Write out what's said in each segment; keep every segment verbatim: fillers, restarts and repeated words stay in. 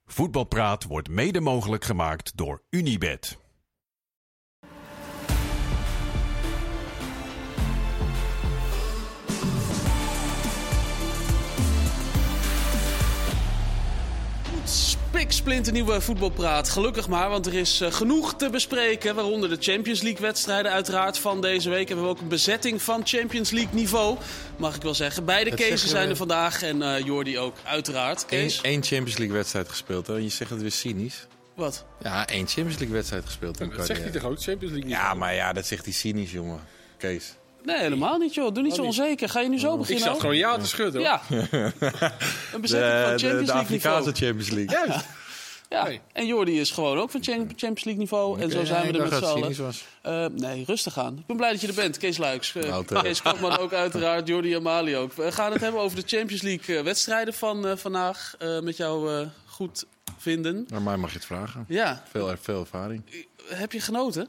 Voetbalpraat wordt mede mogelijk gemaakt door Unibet. Spiksplinternieuwe voetbalpraat. Gelukkig maar, want er is uh, genoeg te bespreken. Waaronder de Champions League wedstrijden uiteraard van deze week. Hebben we ook een bezetting van Champions League niveau. Mag ik wel zeggen. Beide Kees zijn er vandaag en uh, Jordi ook uiteraard. Kees? Eén Champions League wedstrijd gespeeld. Hè? Je zegt het weer cynisch. Wat? Ja, één Champions League wedstrijd gespeeld. Ja, dat zegt hij toch ook, Champions League niveau? Ja, maar ja, dat zegt hij cynisch, jongen. Kees. Nee, helemaal niet, joh. Doe niet zo onzeker. Ga je nu zo Ik beginnen? zat ook? gewoon ja te schudden. Ja. Een bezetting van Champions de, de, de League Afrikaanse niveau. Champions League. Juist. Ja, Nee. En Jordi is gewoon ook van Champions League niveau. En zo Oké, zijn we ik er met dacht z'n dat het allen. cynisch was. Uh, nee, rustig aan. Ik ben blij dat je er bent. Kees Luijks. Uh, Nou, terecht. Kees Kapman ook uiteraard. Jordi Amali ook. We gaan het hebben over de Champions League uh, wedstrijden van uh, vandaag. Uh, met jou uh, goed vinden. Naar mij mag je het vragen. Ja. Veel, veel ervaring. Heb je genoten?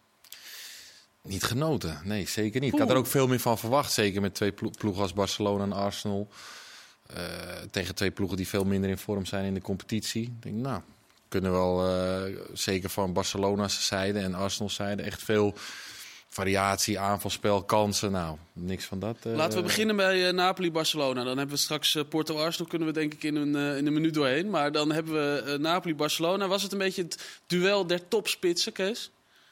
Niet genoten. Nee, zeker niet. Poeh. Ik had er ook veel meer van verwacht. Zeker met twee plo- ploegen als Barcelona en Arsenal. Uh, tegen twee ploegen die veel minder in vorm zijn in de competitie. Ik denk, nou, kunnen wel uh, zeker van Barcelona's zijde en Arsenal's zijde echt veel variatie, aanvalspel, kansen. Nou, niks van dat. Uh, Laten we beginnen bij uh, Napoli-Barcelona. Dan hebben we straks uh, Porto-Arsenal, kunnen we denk ik in een, uh, in een minuut doorheen. Maar dan hebben we uh, Napoli-Barcelona. Was het een beetje het duel der topspitsen, Kees?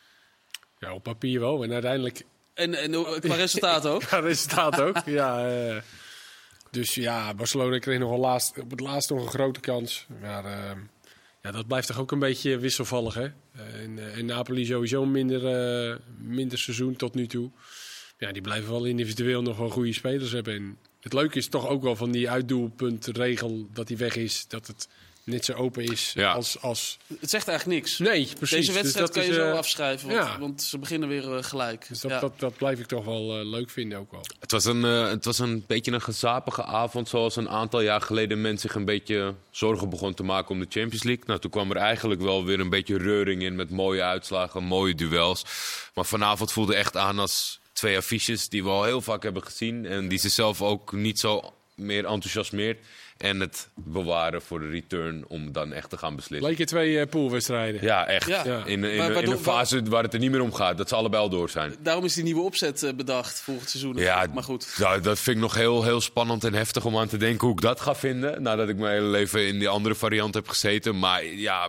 Ja, op papier wel. En uiteindelijk... En, en uh, qua resultaat ook? Qua resultaat ook, ja. Uh, dus ja, Barcelona kreeg nog wel laatst, op het laatst nog een grote kans. Maar uh, ja, dat blijft toch ook een beetje wisselvallig, hè? Uh, en, uh, en Napoli sowieso een minder, uh, minder seizoen tot nu toe. Ja, die blijven wel individueel nog wel goede spelers hebben. En het leuke is toch ook wel van die uitdoelpuntregel dat die weg is. Dat het net zo open is Ja. als, als... Het zegt eigenlijk niks. Nee, precies. Deze wedstrijd dus dat kan je is, zo uh, afschrijven, want, ja. want ze beginnen weer uh, gelijk. Dus dat, ja. dat, dat blijf ik toch wel uh, leuk vinden ook wel. Het was, een, uh, het was een beetje een gezapige avond, zoals een aantal jaar geleden men zich een beetje zorgen begon te maken om de Champions League. Nou, toen kwam er eigenlijk wel weer een beetje reuring in met mooie uitslagen, mooie duels. Maar vanavond voelde echt aan als twee affiches die we al heel vaak hebben gezien en die ze zelf ook niet zo meer enthousiasmeert. En het bewaren voor de return om dan echt te gaan beslissen. Leken twee uh, poolwedstrijden. Ja, echt. Ja. In, in, Maar in waardoor- een fase waar het er niet meer om gaat. Dat ze allebei al door zijn. Daarom is die nieuwe opzet uh, bedacht volgend seizoen. Ja, maar goed. nou, dat vind ik nog heel, heel spannend en heftig om aan te denken hoe ik dat ga vinden. Nadat ik mijn hele leven in die andere variant heb gezeten. Maar ja,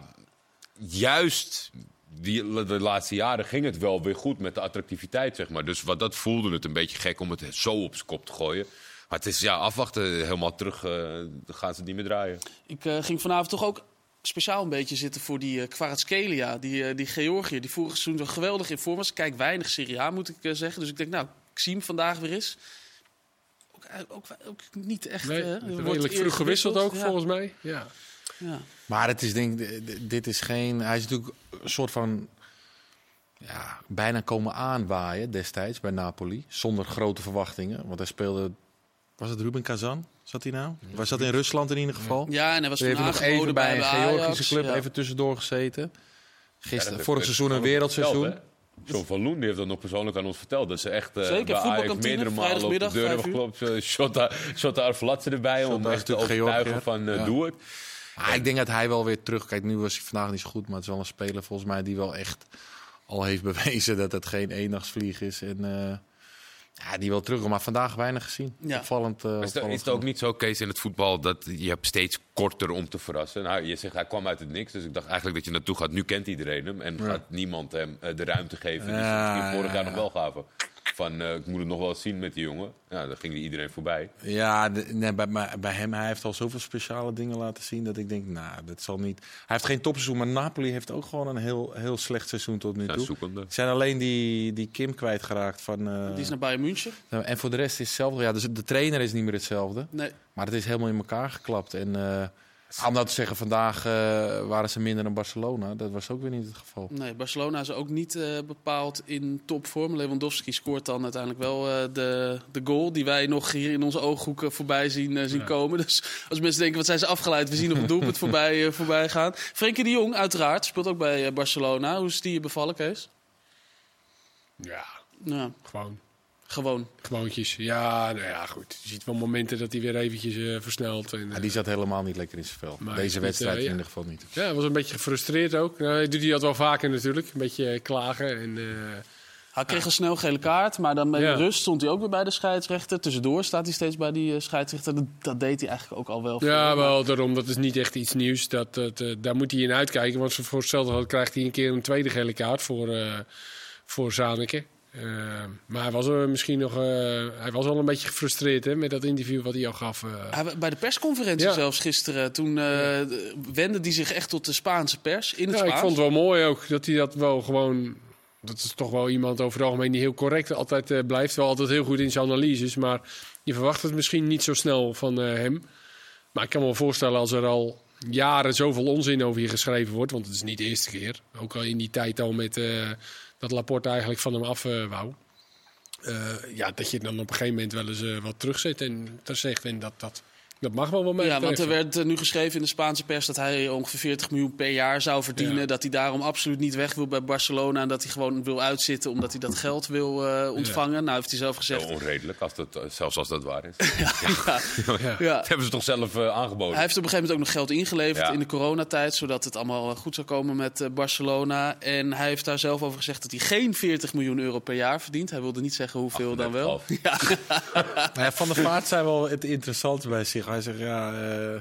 juist die, de laatste jaren ging het wel weer goed met de attractiviteit, zeg maar. Dus wat dat voelde het een beetje gek om het zo op zijn kop te gooien. Maar het is ja, afwachten, helemaal terug, uh, dan gaan ze het niet meer draaien. Ik uh, ging vanavond toch ook speciaal een beetje zitten voor die uh, Kvaratskhelia, die, uh, die Georgiër, die vorig seizoen zo geweldig in vorm was. Ik kijk weinig Serie A, moet ik uh, zeggen. Dus ik denk, nou, ik zie hem vandaag weer eens. Ook, ook, ook niet echt. Nee, uh, het wordt redelijk eerder vroeg gewisseld ook, ja. volgens mij. Ja. Ja. Maar het is denk ik, dit is geen. Hij is natuurlijk een soort van. Ja, bijna komen aanwaaien destijds bij Napoli. Zonder grote verwachtingen. Want hij speelde. Was het Ruben Kazan? Zat hij nou? Was dat in Rusland in ieder geval? Ja, en hij was toen Even nog aangeboden even bij een bij Georgische Ajax. club Ja. even tussendoor gezeten. Gisteren, Ja, vorig seizoen een wereldseizoen. John van Loen die heeft dat nog persoonlijk aan ons verteld. Dat ze echt uh, Zeker, bij Ajax voetbalkantine, meerdere malen op de vrijdagmiddag, deur hebben vijf uur. geklopt. Uh, Shota, Shota Arveladze erbij om Shota is echt te natuurlijk overtuigen Georgiër. van uh, Ja. doe het. Ah, ik denk dat hij wel weer terug. Kijk, nu was hij vandaag niet zo goed. Maar het is wel een speler volgens mij die wel echt al heeft bewezen dat het geen eendagsvlieg is. En uh, ja, die wel terug. Maar vandaag weinig gezien. Ja. Opvallend. Uh, Maar is, het, opvallend is het ook niet zo, Kees, in het voetbal dat je hebt steeds korter om te verrassen? Nou, je zegt hij kwam uit het niks, dus ik dacht eigenlijk dat je naartoe gaat. Nu kent iedereen hem en Ja. gaat niemand hem uh, de ruimte geven die Ja, ze misschien vorig ja, jaar ja. nog wel gaven. Van, uh, ik moet het nog wel eens zien met die jongen. Ja, dan ging die iedereen voorbij. Ja, de, nee, bij, bij, bij hem, hij heeft al zoveel speciale dingen laten zien dat ik denk, nou, dat zal niet. Hij heeft geen topseizoen, maar Napoli heeft ook gewoon een heel, heel slecht seizoen tot nu Ja, toe. zoekende. Ze zijn alleen die, die Kim kwijtgeraakt van. Uh, Die is naar Bayern München. en voor de rest is hetzelfde. Ja, dus de trainer is niet meer hetzelfde. Nee. Maar het is helemaal in elkaar geklapt. En uh, om nou te zeggen, vandaag uh, waren ze minder dan Barcelona. Dat was ook weer niet het geval. Nee, Barcelona is ook niet uh, bepaald in topvorm. Lewandowski scoort dan uiteindelijk wel uh, de, de goal die wij nog hier in onze ooghoeken voorbij zien, uh, zien Ja. komen. Dus als mensen denken, wat zijn ze afgeleid? We zien nog een doelpunt voorbij, uh, voorbij gaan. Frenkie de Jong, uiteraard, speelt ook bij uh, Barcelona. Hoe is die je bevallen, Kees? Ja, Ja. gewoon. Gewoon. Gewoontjes. Ja, nou ja, goed. Je ziet wel momenten dat hij weer eventjes uh, versnelt. En, uh, Ja, die zat helemaal niet lekker in zijn vel. Maar Deze goed, wedstrijd uh, ja. in ieder geval niet. ja, hij was een beetje gefrustreerd ook. Nou, hij doet hij dat wel vaker natuurlijk. Een beetje uh, klagen. En, uh, Hij kreeg een snel gele kaart, maar dan bij Ja. de rust stond hij ook weer bij de scheidsrechter. Tussendoor staat hij steeds bij die uh, scheidsrechter. Dat, dat deed hij eigenlijk ook al wel. ja, veel. wel daarom. Dat is niet echt iets nieuws. Dat, dat, uh, daar moet hij in uitkijken. Want voor hetzelfde geld krijgt hij een keer een tweede gele kaart voor, uh, voor Zanneke. Uh, maar hij was er misschien nog. Uh, hij was al een beetje gefrustreerd hè, met dat interview wat hij al gaf. Uh. Hij, bij de persconferentie Ja. zelfs gisteren, toen uh, wendde hij zich echt tot de Spaanse pers in het Ja, ik Spaans. vond het wel mooi ook dat hij dat wel gewoon. Dat is toch wel iemand over het algemeen die heel correct altijd uh, blijft. Wel altijd heel goed in zijn analyses. Maar je verwacht het misschien niet zo snel van uh, hem. Maar ik kan me wel voorstellen als er al jaren zoveel onzin over je geschreven wordt. Want het is niet de eerste keer. Ook al in die tijd al met uh, dat Laporte eigenlijk van hem af uh, wou. Uh, ja, dat je dan op een gegeven moment wel eens uh, wat terugzet en ter zegt. En dat, dat, dat mag wel wat mij Ja, want betreft. er werd uh, nu geschreven in de Spaanse pers dat hij ongeveer veertig miljoen per jaar zou verdienen. Ja. Dat hij daarom absoluut niet weg wil bij Barcelona. En dat hij gewoon wil uitzitten omdat hij dat geld wil uh, ontvangen. Nou heeft hij zelf gezegd. Zo onredelijk, als dat, zelfs als dat waar is. ja, Ja. ja. Dat hebben ze toch zelf uh, aangeboden? Hij heeft op een gegeven moment ook nog geld ingeleverd Ja. in de coronatijd. Zodat het allemaal uh, goed zou komen met uh, Barcelona. En hij heeft daar zelf over gezegd dat hij geen veertig miljoen euro per jaar verdient. Hij wilde niet zeggen hoeveel dan wel. Ja. Nou ja, Van der Vaart zei wel het interessante bij zich. Hij zegt, ja, uh,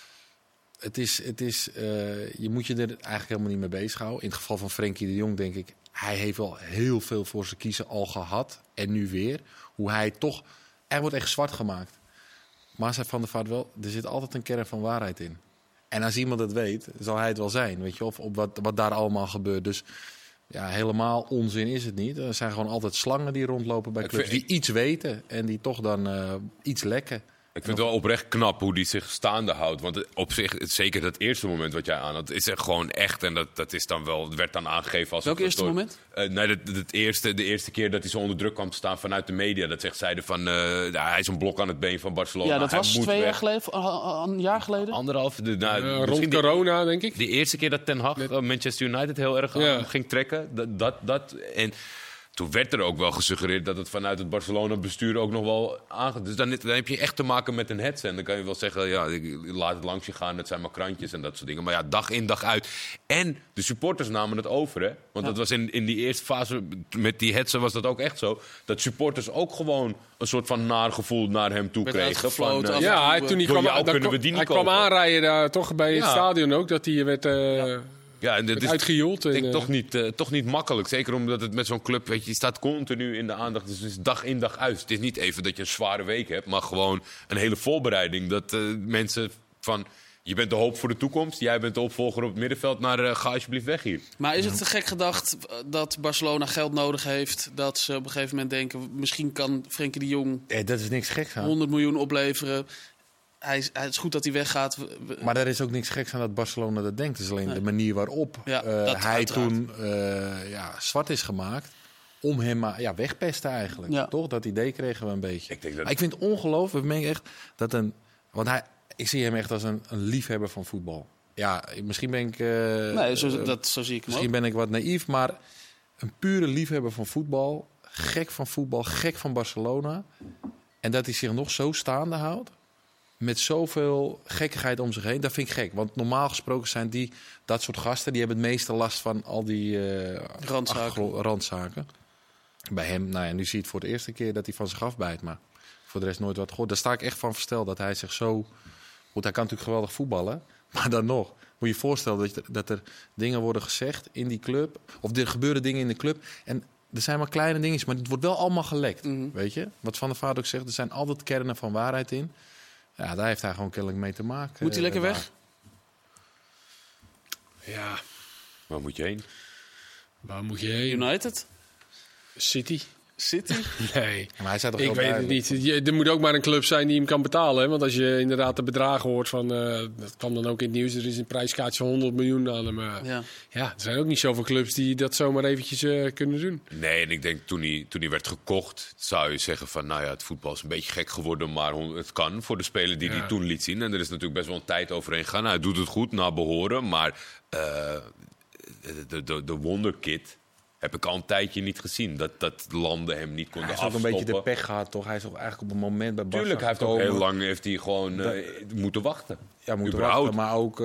het is, het is, uh, je moet je er eigenlijk helemaal niet mee bezighouden. In het geval van Frenkie de Jong denk ik, hij heeft wel heel veel voor zijn kiezen al gehad. En nu weer. Hoe hij toch, er wordt echt zwart gemaakt. Maar zei Van der Vaart wel, er zit altijd een kern van waarheid in. En als iemand het weet, zal hij het wel zijn. Weet je, of op wat, wat daar allemaal gebeurt. Dus ja, helemaal onzin is het niet. Er zijn gewoon altijd slangen die rondlopen bij Ik clubs vind- die iets weten en die toch dan uh, iets lekken. Ik vind het wel oprecht knap hoe die zich staande houdt. Want op zich, zeker dat eerste moment wat jij aan had, is echt gewoon echt. En dat, dat is dan wel, het werd dan aangegeven als... Welk het eerste door- moment? Uh, nee, dat, dat eerste, de eerste keer dat hij zo onder druk kwam te staan vanuit de media. Dat zegt zeiden van, uh, ja, hij is een blok aan het been van Barcelona. Ja, dat Hij was moet twee weg. jaar geleden, of, uh, een jaar geleden. Anderhalf. De, nou, Uh, misschien rond die- corona, denk ik. De eerste keer dat Ten Hag uh, Manchester United heel erg aan Ja. ging trekken. Dat, dat, dat, en toen werd er ook wel gesuggereerd dat het vanuit het Barcelona-bestuur ook nog wel aange... Dus dan, dan heb je echt te maken met een hetze. En dan kan je wel zeggen, ja, ik laat het langs je gaan. Het zijn maar krantjes en dat soort dingen. Maar ja, dag in, dag uit. En de supporters namen het over, hè. Want Ja. dat was in, in die eerste fase, met die hetze was dat ook echt zo. Dat supporters ook gewoon een soort van naar gevoel naar hem toe Werd kregen. uitgefloten, Van, af- uh, Ja, hij, toen hij Door kwam, jou daar kunnen kwam- we die niet hij kwam kopen. aanrijden daar toch bij het Ja. stadion ook. Dat hij werd uh, ja, en dit is uitgejoeld. Ik en, denk uh, toch, niet, uh, toch niet makkelijk. Zeker omdat het met zo'n club, weet je, je staat continu in de aandacht. Dus het is dag in dag uit. Het is niet even dat je een zware week hebt, maar gewoon een hele voorbereiding. Dat uh, mensen van, je bent de hoop voor de toekomst. Jij bent de opvolger op het middenveld, maar uh, ga alsjeblieft weg hier. Maar is het te gek gedacht dat Barcelona geld nodig heeft? Dat ze op een gegeven moment denken, misschien kan Frenkie de Jong Eh, dat is niks geks aan. honderd miljoen opleveren. Hij is, het is goed dat hij weggaat. We- we- Maar er is ook niks geks aan dat Barcelona dat denkt. Het is alleen Nee. de manier waarop Ja, uh, dat hij uiteraard. toen uh, ja, zwart is gemaakt. Om hem maar ja, wegpesten eigenlijk. Ja. Toch? Dat idee kregen we een beetje. Ik denk dat- Maar ik vind het ongelooflijk. Ik meen echt dat een... Want hij, ik zie hem echt als een, een liefhebber van voetbal. Ja, misschien ben ik... uh, nee, zo, uh, dat, zo zie ik hem ook. Misschien ben ik wat naïef, maar een pure liefhebber van voetbal. Gek van voetbal, gek van Barcelona. En dat hij zich nog zo staande houdt. Met zoveel gekkigheid om zich heen. Dat vind ik gek. Want normaal gesproken zijn die, dat soort gasten... die hebben het meeste last van al die uh, Randzaken. achtergro- randzaken. Bij hem, nou ja, nu zie je het voor de eerste keer dat hij van zich afbijt. Maar voor de rest nooit wat gehoord. Daar sta ik echt van versteld dat hij zich zo... Goed, hij kan natuurlijk geweldig voetballen. Maar dan nog, moet je je voorstellen dat, je, dat er dingen worden gezegd in die club. Of er gebeuren dingen in de club. En er zijn maar kleine dingetjes, maar het wordt wel allemaal gelekt. Mhm. Weet je? Wat Van der Vaart ook zegt, er zijn altijd kernen van waarheid in. Ja, daar heeft hij gewoon kennelijk mee te maken. Moet hij lekker eh, weg? ja, Waar moet je heen? waar moet je heen? United? City? City? Nee. Maar hij zei toch Ik heel weet het duidelijk. niet. Je, er moet ook maar een club zijn die hem kan betalen. Hè? Want als je inderdaad de bedragen hoort van... Uh, dat kwam dan ook in het nieuws. Er is een prijskaartje van honderd miljoen aan hem. Uh, ja. Ja. er zijn ook niet zoveel clubs die dat zomaar eventjes uh, kunnen doen. Nee, en ik denk toen hij, toen hij werd gekocht, zou je zeggen van, nou ja, het voetbal is een beetje gek geworden, maar het kan voor de speler die Ja. hij toen liet zien. En er is natuurlijk best wel een tijd overheen gegaan. Hij doet het goed, naar behoren, maar uh, de, de, de wonderkid, heb ik al een tijdje niet gezien. Dat, dat landen hem niet konden Hij heeft ook afstoppen. een beetje de pech gehad, toch? Hij is ook eigenlijk op een moment bij Barca Tuurlijk, hij heeft ook gekomen. heel lang heeft hij gewoon uh, moeten wachten. Ja, moeten Überhaupt. wachten, maar ook,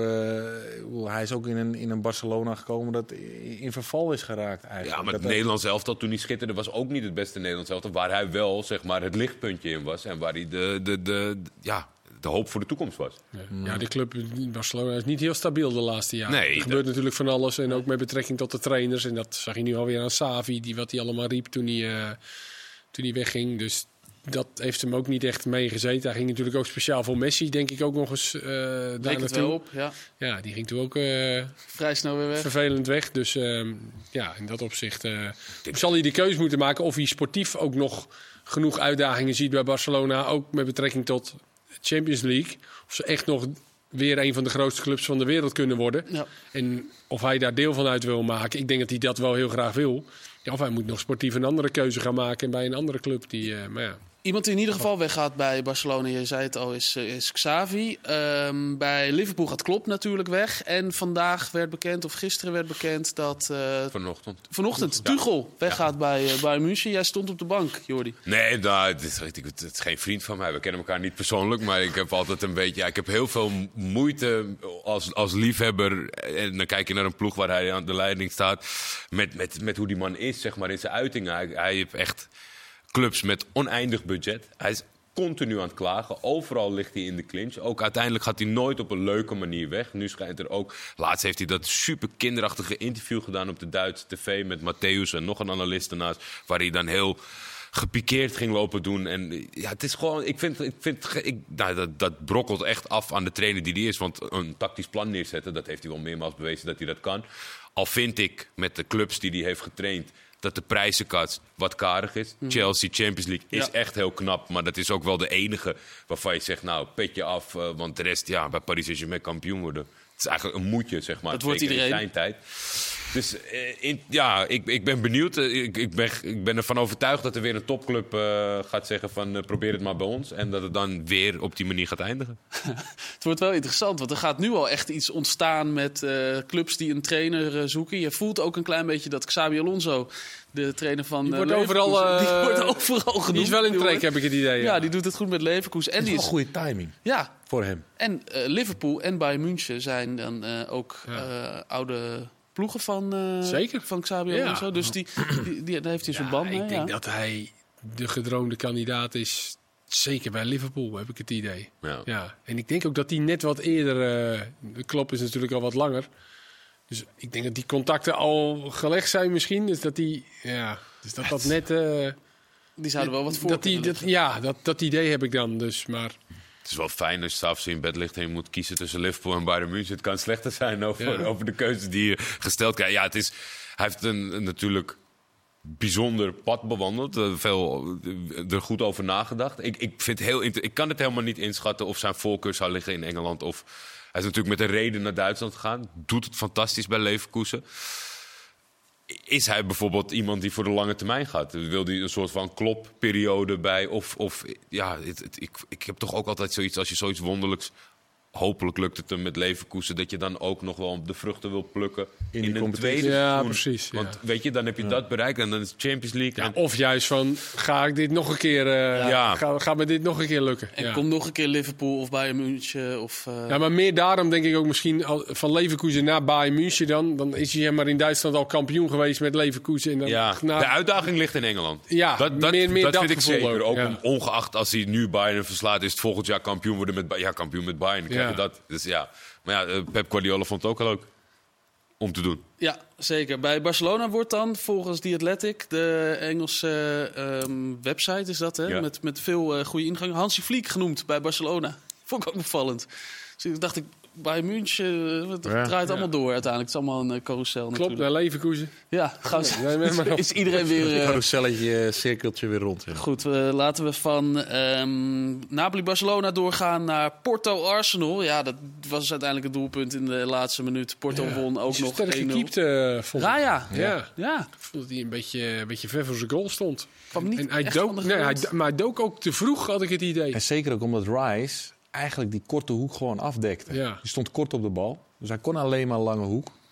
uh, hij is ook in een, in een Barcelona gekomen dat in verval is geraakt eigenlijk. Ja, maar dat het Nederlands elftal toen hij schitterde was ook niet het beste Nederlands elftal. Waar hij wel, zeg maar, het lichtpuntje in was. En waar hij de, de, de, de, ja, de hoop voor de toekomst was. Ja, ja die club in Barcelona is niet heel stabiel de laatste jaren. Nee, er gebeurt dat... natuurlijk van alles. En ook met betrekking tot de trainers. En dat zag je nu alweer aan Xavi, die, wat hij allemaal riep toen hij, uh, toen hij wegging. Dus dat heeft hem ook niet echt meegezeten. Hij ging natuurlijk ook speciaal voor Messi, denk ik ook nog eens uh, daar Leek het wel naartoe. op, ja. Ja, die ging toen ook uh, vrij snel weer weg. Vervelend weg. Dus uh, ja, in dat opzicht uh, zal hij de keuze moeten maken of hij sportief ook nog genoeg uitdagingen ziet bij Barcelona. Ook met betrekking tot Champions League. Of ze echt nog weer een van de grootste clubs van de wereld kunnen worden. Ja. En of hij daar deel van uit wil maken. Ik denk dat hij dat wel heel graag wil. Ja, of hij moet nog sportief een andere keuze gaan maken bij een andere club. Die, uh, maar ja. Iemand die in ieder geval weggaat bij Barcelona, je zei het al, is, is Xavi. Um, bij Liverpool gaat Klopp natuurlijk weg. En vandaag werd bekend, of gisteren werd bekend, dat uh, Vanochtend. vanochtend Ja. Tuchel weggaat ja. bij uh, Bayern München. Jij stond op de bank, Jordi. Nee, nou, het, is, het is geen vriend van mij. We kennen elkaar niet persoonlijk. Maar ik heb altijd een beetje... Ja, ik heb heel veel moeite als, als liefhebber. En dan kijk je naar een ploeg waar hij aan de leiding staat. Met, met, met hoe die man is, zeg maar, in zijn uitingen. Hij, hij heeft echt... clubs met oneindig budget. Hij is continu aan het klagen. Overal ligt hij in de clinch. Ook uiteindelijk gaat hij nooit op een leuke manier weg. Nu schijnt er ook... Laatst heeft hij dat super kinderachtige interview gedaan op de Duitse tv... met Matthäus en nog een analist ernaast... waar hij dan heel gepikeerd ging lopen doen. En ja, het is gewoon... Ik vind, ik vind ik, nou, dat, dat brokkelt echt af aan de trainer die hij is. Want een tactisch plan neerzetten... dat heeft hij wel meermaals bewezen dat hij dat kan. Al vind ik met de clubs die hij heeft getraind... dat de prijzenkast wat karig is. Mm. Chelsea, Champions League is ja. echt heel knap. Maar dat is ook wel de enige waarvan je zegt... nou, petje af, uh, want de rest... ja, bij Paris Saint-Germain kampioen worden. Het is eigenlijk een moedje, zeg maar. Dat wordt iedereen. In zijn tijd. Dus uh, in, ja, ik, ik ben benieuwd. Uh, ik, ik, ben, ik ben ervan overtuigd dat er weer een topclub uh, gaat zeggen van... Uh, probeer het maar bij ons. En dat het dan weer op die manier gaat eindigen. Het wordt wel interessant, want er gaat nu al echt iets ontstaan... met uh, clubs die een trainer uh, zoeken. Je voelt ook een klein beetje dat Xabi Alonso... de trainer van die wordt uh, overal, uh, die wordt overal genoemd. Die is wel in trek, heb ik het idee. Ja, ja die doet het goed met Leverkusen. En dat is die wel is een goede timing ja. voor hem. En uh, Liverpool en Bayern München zijn dan uh, ook ja. uh, oude ploegen van, uh, Zeker. van Xabi Alonso. Ja. Dus die, die, die, daar heeft hij zijn ja, band mee. Ik denk ja. dat hij de gedroomde kandidaat is. Zeker bij Liverpool, heb ik het idee. Ja. Ja. En ik denk ook dat hij net wat eerder... Uh, de Klopp is natuurlijk al wat langer... Dus ik denk dat die contacten al gelegd zijn misschien. Dus dat die, ja, dus dat dat net... Uh, die zouden wel wat voor dat die, dat, Ja, dat, dat idee heb ik dan dus, maar... Het is wel fijn als je s'avonds in bed ligt en je moet kiezen tussen Liverpool en Bayern München. Het kan slechter zijn over, ja. over de keuze die je gesteld krijgt. Ja, het is, hij heeft een, een natuurlijk bijzonder pad bewandeld. Uh, veel uh, er goed over nagedacht. Ik, ik, vind heel, ik kan het helemaal niet inschatten of zijn voorkeur zou liggen in Engeland of... Hij is natuurlijk met een reden naar Duitsland gegaan. Doet het fantastisch bij Leverkusen. Is hij bijvoorbeeld iemand die voor de lange termijn gaat? Wil hij een soort van klopperiode bij? Of, of ja, het, het, ik, ik heb toch ook altijd zoiets... als je zoiets wonderlijks... hopelijk lukt het hem met Leverkusen... dat je dan ook nog wel de vruchten wil plukken in, in een tweede Ja, seizoen. precies. Ja. Want weet je, dan heb je ja. dat bereikt en dan is het Champions League. Ja, en... Of juist van, ga ik dit nog een keer... Uh, ja. ga, ga me dit nog een keer lukken? En ja. kom nog een keer Liverpool of Bayern München. Of, uh... Ja, maar meer daarom denk ik ook misschien... Al, van Leverkusen naar Bayern München dan... dan is hij maar in Duitsland al kampioen geweest met Leverkusen. En dan ja, naar... de uitdaging ligt in Engeland. Ja, dat, dat, meer, meer dat, dat vind ik zeker. Ook ja. om, ongeacht als hij nu Bayern verslaat... is het volgend jaar kampioen worden met, ja, kampioen met Bayern. Dan krijg je Ja. dat. Dus ja... Maar ja, Pep Guardiola vond het ook al leuk om te doen. Ja, zeker. Bij Barcelona wordt dan volgens The Athletic, de Engelse um, website is dat, hè? Ja. Met, met veel uh, goede ingang, Hansi Flick genoemd bij Barcelona. Vond ik ook opvallend. Dus ik dacht ik, bij München, het ja, draait allemaal ja. door uiteindelijk. Het is allemaal een uh, carousel Klopt, natuurlijk. naar Leverkusen. Ja, gauw nee, nee, maar is iedereen weer... Uh, Carouselletje, cirkeltje weer rond. Ja. Goed, uh, laten we van um, Napoli-Barcelona doorgaan naar Porto-Arsenal. Ja, dat was uiteindelijk het doelpunt in de laatste minuut. Porto ja, won ook nog sterk één nul. gekiept, uh, vond ik. Raya. Ja. Ja. ja. Ik vond dat hij een beetje, een beetje ver voor zijn goal stond. Kwam niet en hij echt dook, van de nee, hij, grond. maar hij dook ook te vroeg, had ik het idee. En zeker ook omdat Rice eigenlijk die korte hoek gewoon afdekte. Ja. Die stond kort op de bal. Dus hij kon alleen maar een lange hoek.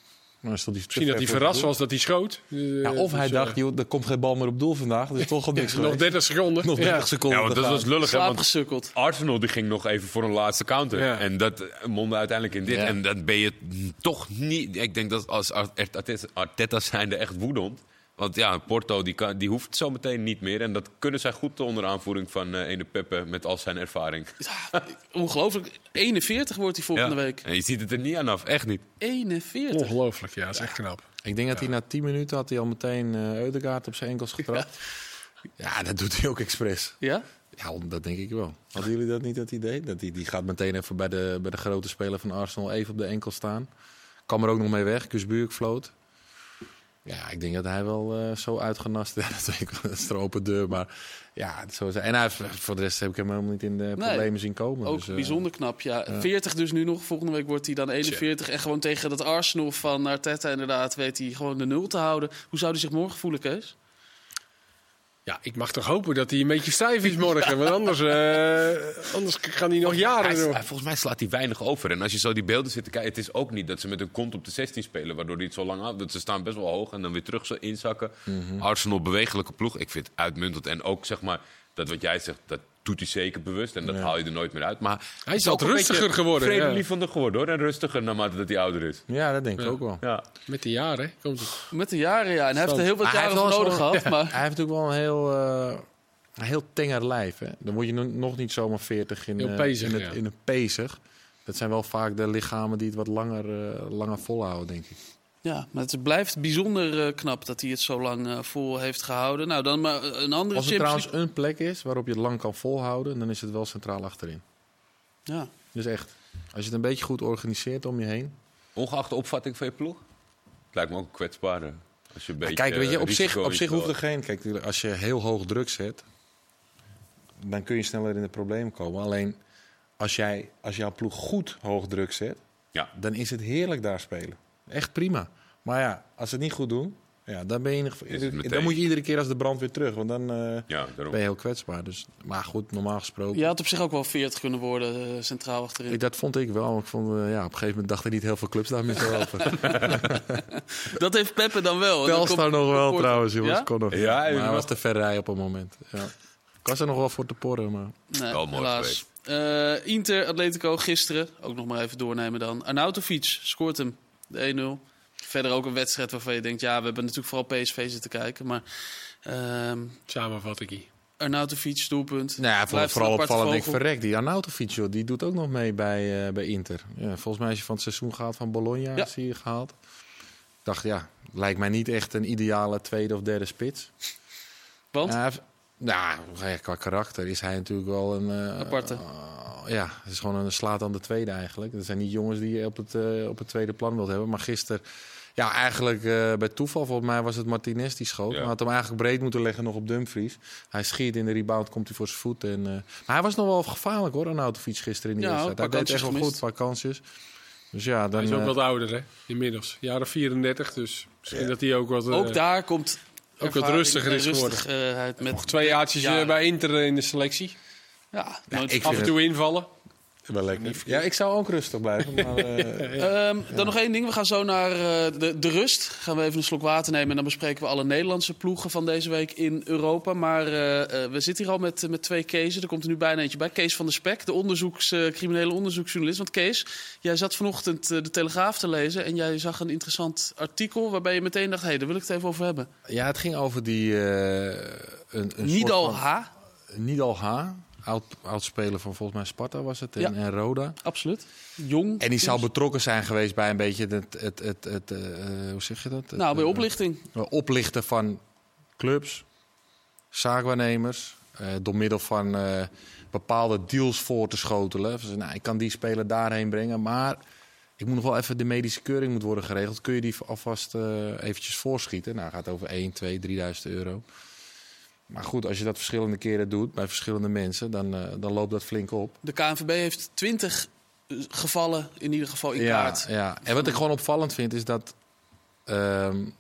Nou, is dat die Misschien dat hij verrast was dat hij schoot. Uh, ja, of dus, hij uh, dacht, joh, er komt geen bal meer op doel vandaag. Dus toch al niks. ja, nog dertig seconden. Nog dertig ja. seconden. Ja, want dat was lullig. Hè, want Slaapgesukkeld. Arsenal die ging nog even voor een laatste counter. Ja. En dat mondde uiteindelijk in dit. Ja. En dan ben je toch niet... Ik denk dat als Arteta, Arteta zijnde echt woedend. Want ja, Porto die kan, die hoeft zo meteen niet meer. En dat kunnen zij goed onder aanvoering van uh, ene Pepe met al zijn ervaring. Ja, ongelooflijk. eenenveertig wordt hij volgende Ja. week. En je ziet het er niet aan af, echt niet. eenenveertig. Ongelooflijk, ja. Dat is echt knap. Ik denk dat hij na tien minuten had hij al meteen uh, Ødegaard op zijn enkels getrapt. Ja. ja, dat doet hij ook expres. Ja? Ja, dat denk ik wel. Hadden jullie dat niet, dat idee? Dat die, die gaat meteen even bij de, bij de grote speler van Arsenal even op de enkel staan. Kan er ook nog mee weg. Kusbuurk floot. Ja, ik denk dat hij wel uh, zo uitgenast is. Ja, dat weet ik wel. Dat is een open deur. Maar ja, zo is hij. En hij, voor de rest heb ik hem helemaal niet in de problemen Nee, zien komen. Ook dus, uh, bijzonder knap. Ja, ja. veertig dus nu nog. Volgende week wordt hij dan eenenveertig. En gewoon tegen dat Arsenal van Arteta inderdaad weet hij gewoon de nul te houden. Hoe zou hij zich morgen voelen, Kees? Ja, ik mag toch hopen dat hij een beetje stijf is morgen. Want anders, uh, anders kan hij nog jaren Hij, door. hij- volgens mij slaat hij weinig over. En als je zo die beelden zit te kijken... Het is ook niet dat ze met hun kont op de zestien spelen... waardoor die het zo lang af... Dat ze staan best wel hoog en dan weer terug zo inzakken. Mhm. Arsenal bewegelijke ploeg. Ik vind het uitmuntend. En ook zeg maar... Dat wat jij zegt, dat doet hij zeker bewust. En dat Ja. haal je er nooit meer uit. Maar Hij is ook wat een rustiger beetje geworden, ja. vredelievender geworden hoor. En rustiger naarmate dat hij ouder is. Ja, dat denk ik Ja. ook wel. Ja. Met de jaren komt het. Met de jaren, ja. En hij heeft er heel wat Maar hij jaren heeft voor wel nodig zo'n- gehad. Maar Hij heeft natuurlijk wel een heel, uh, een heel tenger lijf. Hè? Dan word je no- nog niet zomaar veertig in, Heel uh, pezig, in, het, ja. in het pezig. Dat zijn wel vaak de lichamen die het wat langer, uh, langer volhouden, denk ik. ja, maar het blijft bijzonder uh, knap dat hij het zo lang uh, vol heeft gehouden. Nou, dan maar een andere Als er Champions trouwens een plek is waarop je het lang kan volhouden, dan is het wel centraal achterin. League- Ja. Dus echt, als je het een beetje goed organiseert om je heen. Ongeacht de opvatting van je ploeg? Het lijkt me ook een kwetsbare. Als je een beetje, Kijk, weet je, eh, op zich, risico op zich in hoeft er speelt. geen... Kijk, tuurlijk, als je heel hoog druk zet, dan kun je sneller in de problemen komen. Alleen, als, jij, als jouw ploeg goed hoog druk zet, Ja. dan is het heerlijk daar spelen. Echt prima. Maar ja, als ze het niet goed doen, ja, dan, ben je in ieder geval- Is het meteen. dan moet je iedere keer als de brand weer terug. Want dan eh, Ja, daarom. ben je heel kwetsbaar. Dus, maar goed, normaal gesproken. Je had op zich ook wel veertig kunnen worden, uh, centraal achterin. Ik, dat vond ik wel. Maar ik vond, eh, ja, op een gegeven moment dachten niet heel veel clubs daar meer zo over. Dat heeft Peppe dan wel. En dan Telstar komt- nog wel Porto. trouwens, jongens. Ja? Kon nog. Ja, maar hij wel. was te ver rijden op een moment. Ja. Ik was er nog wel voor te porren, maar... Nee, Wel mooi helaas. Eh, Inter, Atletico gisteren. Ook nog maar even doornemen dan. Arnautovic scoort hem. De één nul. Verder ook een wedstrijd waarvan je denkt... ja, we hebben natuurlijk vooral P S V zitten kijken. Maar ehm Samenvatting. Arnautovic, doelpunt. Nou ja, voor, Blijft vooral een aparte opvallend. Ik vogel. verrek, die Arnautovic, joh, die doet ook nog mee bij, uh, bij Inter. Ja, volgens mij is hij van het seizoen gehaald van Bologna. Ja. Is hij gehaald. Ik dacht, ja, lijkt mij niet echt een ideale tweede of derde spits. Want? Ja, hij heeft- nou, qua karakter is hij natuurlijk wel een... uh, Aparte. uh, ja, het is gewoon een slaat aan de tweede eigenlijk. Dat zijn niet jongens die je op het, uh, op het tweede plan wilt hebben. Maar gisteren, ja, eigenlijk uh, bij toeval, volgens mij was het Martinez die schoot. Ja. Maar had hem eigenlijk breed moeten leggen nog op Dumfries. Hij schiet in de rebound, komt hij voor zijn voet. En, uh, maar hij was nog wel gevaarlijk hoor, Arnautovic gisteren in die Ja, wedstrijd. een Hij paar deed echt wel kansjes goed, een paar kansjes. Dus ja, dan... Hij is ook uh, wat ouder, hè? Inmiddels. Jaren vierendertig, dus misschien dat hij ook wat... uh, Ook daar komt... wat ervaring rustiger en is geworden. rustigheid met Nog twee jaartjes Ja. uh, bij Inter in de selectie. Ja, nooit ik Af vind en toe invallen. wel lekker. Ja, ik zou ook rustig blijven. Maar, uh, Ehm, dan nog één ding. We gaan zo naar eh, de, de rust. Gaan we even een slok water nemen. En dan bespreken we alle Nederlandse ploegen van deze week in Europa. Maar eh, eh, we zitten hier al met, met twee Keezen. Er komt er nu bijna eentje bij. Kees van der Spek, de onderzoeks, eh, criminele onderzoeksjournalist. Want Kees, jij zat vanochtend eh, de Telegraaf te lezen. En jij zag een interessant artikel waarbij je meteen dacht... hé, hey, daar wil ik het even over hebben. ja, het ging over die... Uh, een, een Nidal soort van- H. Nidal H. Oud, oud speler van volgens mij Sparta was het. En, Ja. en Roda. Absoluut. Jong. En die zou betrokken zijn geweest bij een beetje het, het, het, het, uh, hoe zeg je dat? Het, Nou, bij uh, oplichting. oplichten van clubs, zaakwaarnemers, uh, door middel van uh, bepaalde deals voor te schotelen. Dus, nou, ik kan die speler daarheen brengen, maar ik moet nog wel even de medische keuring moet worden geregeld. Kun je die alvast uh, eventjes voorschieten? Nou, gaat over één, twee, drieduizend euro. Maar goed, als je dat verschillende keren doet bij verschillende mensen, dan, uh, dan loopt dat flink op. De K N V B heeft twintig gevallen in ieder geval in Ja, kaart. ja. En wat ik gewoon opvallend vind is dat um,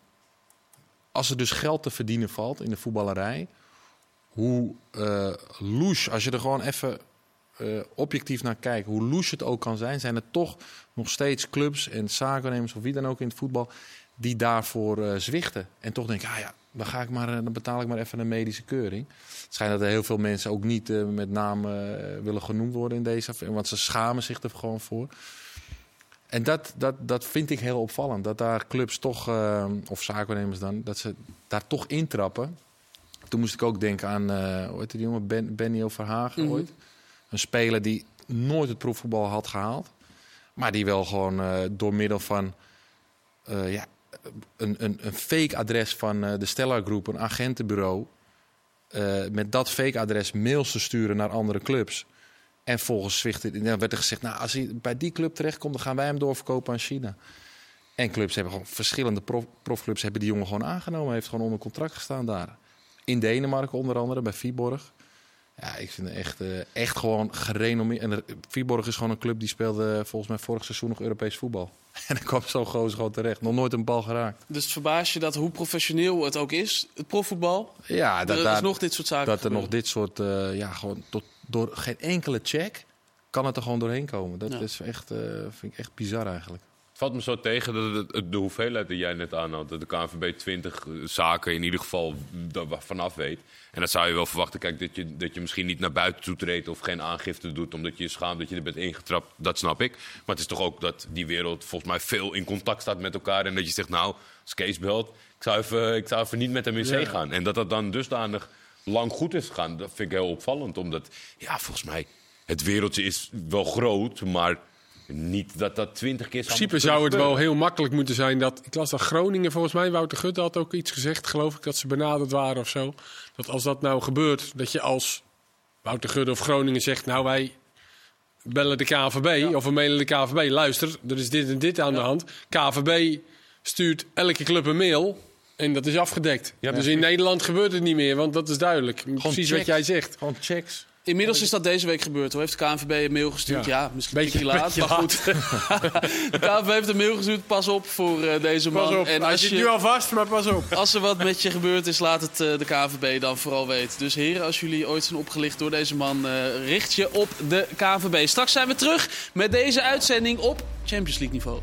als er dus geld te verdienen valt in de voetballerij, hoe uh, louche, als je er gewoon even uh, uh, objectief naar kijken, hoe loes het ook kan zijn, zijn er toch nog steeds clubs en zakennemers of wie dan ook in het voetbal die daarvoor uh, zwichten. En toch denken, ah ja, dan, ga ik maar, uh, dan betaal ik maar even een medische keuring. Het schijnt dat er heel veel mensen ook niet uh, met naam uh, willen genoemd worden in deze affaire, want ze schamen zich er gewoon voor. En dat, dat, dat vind ik heel opvallend. Dat daar clubs toch, uh, of zakennemers dan, dat ze daar toch intrappen. Toen moest ik ook denken aan, uh, hoe heet die jongen, ben, Benny Verhagen mm-hmm. ooit. Een speler die nooit het profvoetbal had gehaald. Maar die wel gewoon uh, door middel van uh, ja, een, een, een fake adres van uh, de Stellar Group, een agentenbureau. Uh, met dat fake adres mails te sturen naar andere clubs. En volgens zwicht, dan werd er gezegd, nou, als hij bij die club terechtkomt, dan gaan wij hem doorverkopen aan China. En clubs hebben gewoon, verschillende prof, profclubs hebben die jongen gewoon aangenomen. Hij heeft gewoon onder contract gestaan daar. In Denemarken onder andere, bij Viborg. Ja, ik vind het echt, uh, echt gewoon gerenommeerd. En er, Viborg is gewoon een club die speelde volgens mij vorig seizoen nog Europees voetbal. En dan kwam zo'n gozer gewoon terecht. Nog nooit een bal geraakt. Dus het verbaast je dat hoe professioneel het ook is, het profvoetbal? Ja, dat er daar, is nog dit soort zaken Dat er gebeuren. nog dit soort, uh, ja, gewoon tot, door geen enkele check kan het er gewoon doorheen komen. Dat ja. is echt, uh, vind ik echt bizar eigenlijk. Het valt me zo tegen dat het, de hoeveelheid die jij net aanhad, dat de K N V B twintig zaken in ieder geval vanaf weet. En dat zou je wel verwachten. Kijk, dat je, dat je misschien niet naar buiten toe treedt of geen aangifte doet omdat je je schaamt dat je er bent ingetrapt. Dat snap ik. Maar het is toch ook dat die wereld volgens mij veel in contact staat met elkaar. En dat je zegt, nou, als Kees belt, ik zou even, ik zou even niet met hem in zee ja. gaan. En dat dat dan dusdanig lang goed is gegaan, dat vind ik heel opvallend. Omdat, ja, volgens mij, het wereldje is wel groot, maar niet dat dat twintig keer... In principe zou het wel heel makkelijk moeten zijn dat... Ik las dat Groningen, volgens mij, Wouter Gutte had ook iets gezegd, geloof ik, dat ze benaderd waren of zo. Dat als dat nou gebeurt, dat je als Wouter Gutte of Groningen zegt, nou wij bellen de K N V B ja. of we mailen de K N V B. Luister, er is dit en dit aan ja. de hand. K N V B stuurt elke club een mail en dat is afgedekt. Ja, dus in Nederland gebeurt het niet meer, want dat is duidelijk. Gewoon precies check. Wat jij zegt. Gewoon checks. Inmiddels is dat deze week gebeurd. Hoe heeft de K N V B een mail gestuurd? Ja, ja misschien een beetje laat, maar goed. De K N V B heeft een mail gestuurd. Pas op voor uh, deze man. Pas op. En als je zit nu al vast, maar pas op. Als er wat met je gebeurd is, laat het uh, de K N V B dan vooral weten. Dus heren, als jullie ooit zijn opgelicht door deze man, uh, richt je op de K N V B. Straks zijn we terug met deze uitzending op Champions League niveau.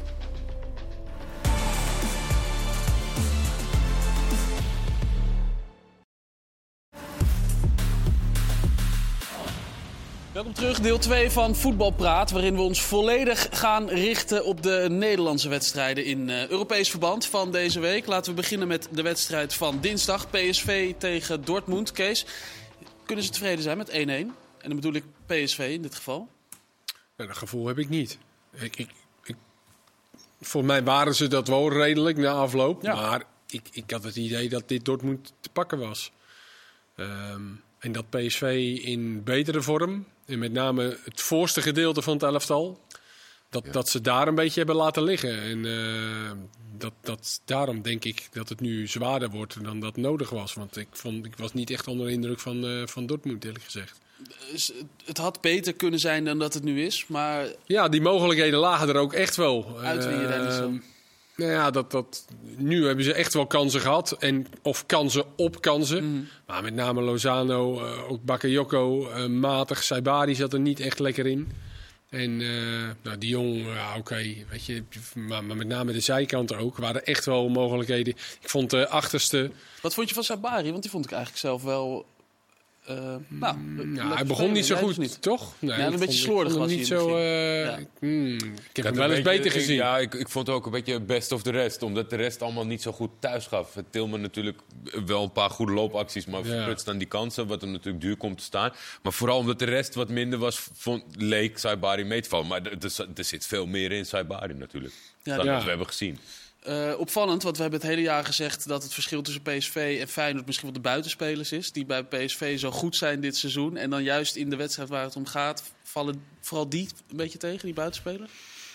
Welkom terug, deel twee van Voetbalpraat, waarin we ons volledig gaan richten op de Nederlandse wedstrijden in uh, Europees verband van deze week. Laten we beginnen met de wedstrijd van dinsdag, P S V tegen Dortmund. Kees, kunnen ze tevreden zijn met één-één? En dan bedoel ik P S V in dit geval. Nou, dat gevoel heb ik niet. Ik, ik, ik, volgens mij waren ze dat wel redelijk na afloop, ja. maar ik, ik had het idee dat dit Dortmund te pakken was. Um, en dat P S V in betere vorm, en met name het voorste gedeelte van het elftal, dat, ja. dat ze daar een beetje hebben laten liggen. En uh, dat, dat, daarom denk ik dat het nu zwaarder wordt dan dat nodig was. Want ik, vond, ik was niet echt onder de indruk van, uh, van Dortmund, eerlijk gezegd. Dus het had beter kunnen zijn dan dat het nu is, maar... Ja, die mogelijkheden lagen er ook echt wel. Uitwien je daar niet zo? Nou ja, dat, dat, nu hebben ze echt wel kansen gehad. En, of kansen op kansen. Mm. Maar met name Lozano, uh, ook Bakayoko, uh, matig. Saibari zat er niet echt lekker in. En uh, nou, die jong, ja, oké, okay, weet je. Maar, maar met name de zijkanten ook. Waren echt wel mogelijkheden. Ik vond de achterste... Wat vond je van Saibari? Want die vond ik eigenlijk zelf wel... Uh, nou, ja, hij begon niet zo goed, niet. Toch? Nee, ja, een beetje slordig was niet zo. Uh, ja. mm, ik heb hem wel eens beter gezien. Ja, ik, ik vond het ook een beetje best of the rest. Omdat de rest allemaal niet zo goed thuis gaf. Tilman natuurlijk wel een paar goede loopacties, maar ja. verprutst aan die kansen. Wat hem natuurlijk duur komt te staan. Maar vooral omdat de rest wat minder was, vond, leek Saibari mee te vallen. Maar er, er, er zit veel meer in Saibari natuurlijk. Ja, dan ja. wat we hebben gezien. Uh, opvallend, want we hebben het hele jaar gezegd dat het verschil tussen P S V en Feyenoord misschien wel de buitenspelers is. Die bij P S V zo goed zijn dit seizoen. En dan juist in de wedstrijd waar het om gaat, vallen vooral die een beetje tegen, die buitenspelers?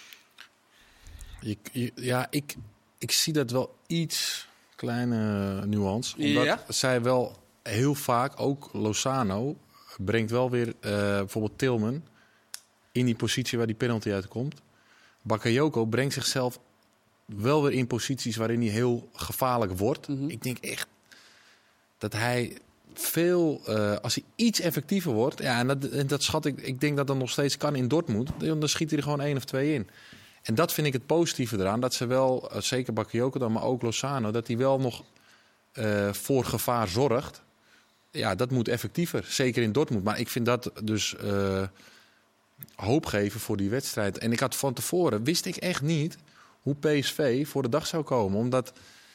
Je, je, ja, ik, ik zie dat wel iets kleine nuance. Omdat ja? zij wel heel vaak, ook Lozano, brengt wel weer uh, bijvoorbeeld Tilman in die positie waar die penalty uitkomt. Bakayoko brengt zichzelf wel weer in posities waarin hij heel gevaarlijk wordt. Mm-hmm. Ik denk echt dat hij veel, uh, als hij iets effectiever wordt, ja, en dat, en dat schat ik, ik denk dat dat nog steeds kan in Dortmund, dan schiet hij er gewoon één of twee in. En dat vind ik het positieve eraan, dat ze wel, uh, zeker Bakayoko dan, maar ook Lozano, dat hij wel nog uh, voor gevaar zorgt. Ja, dat moet effectiever, zeker in Dortmund. Maar ik vind dat dus uh, hoop geven voor die wedstrijd. En ik had van tevoren, wist ik echt niet hoe P S V voor de dag zou komen, omdat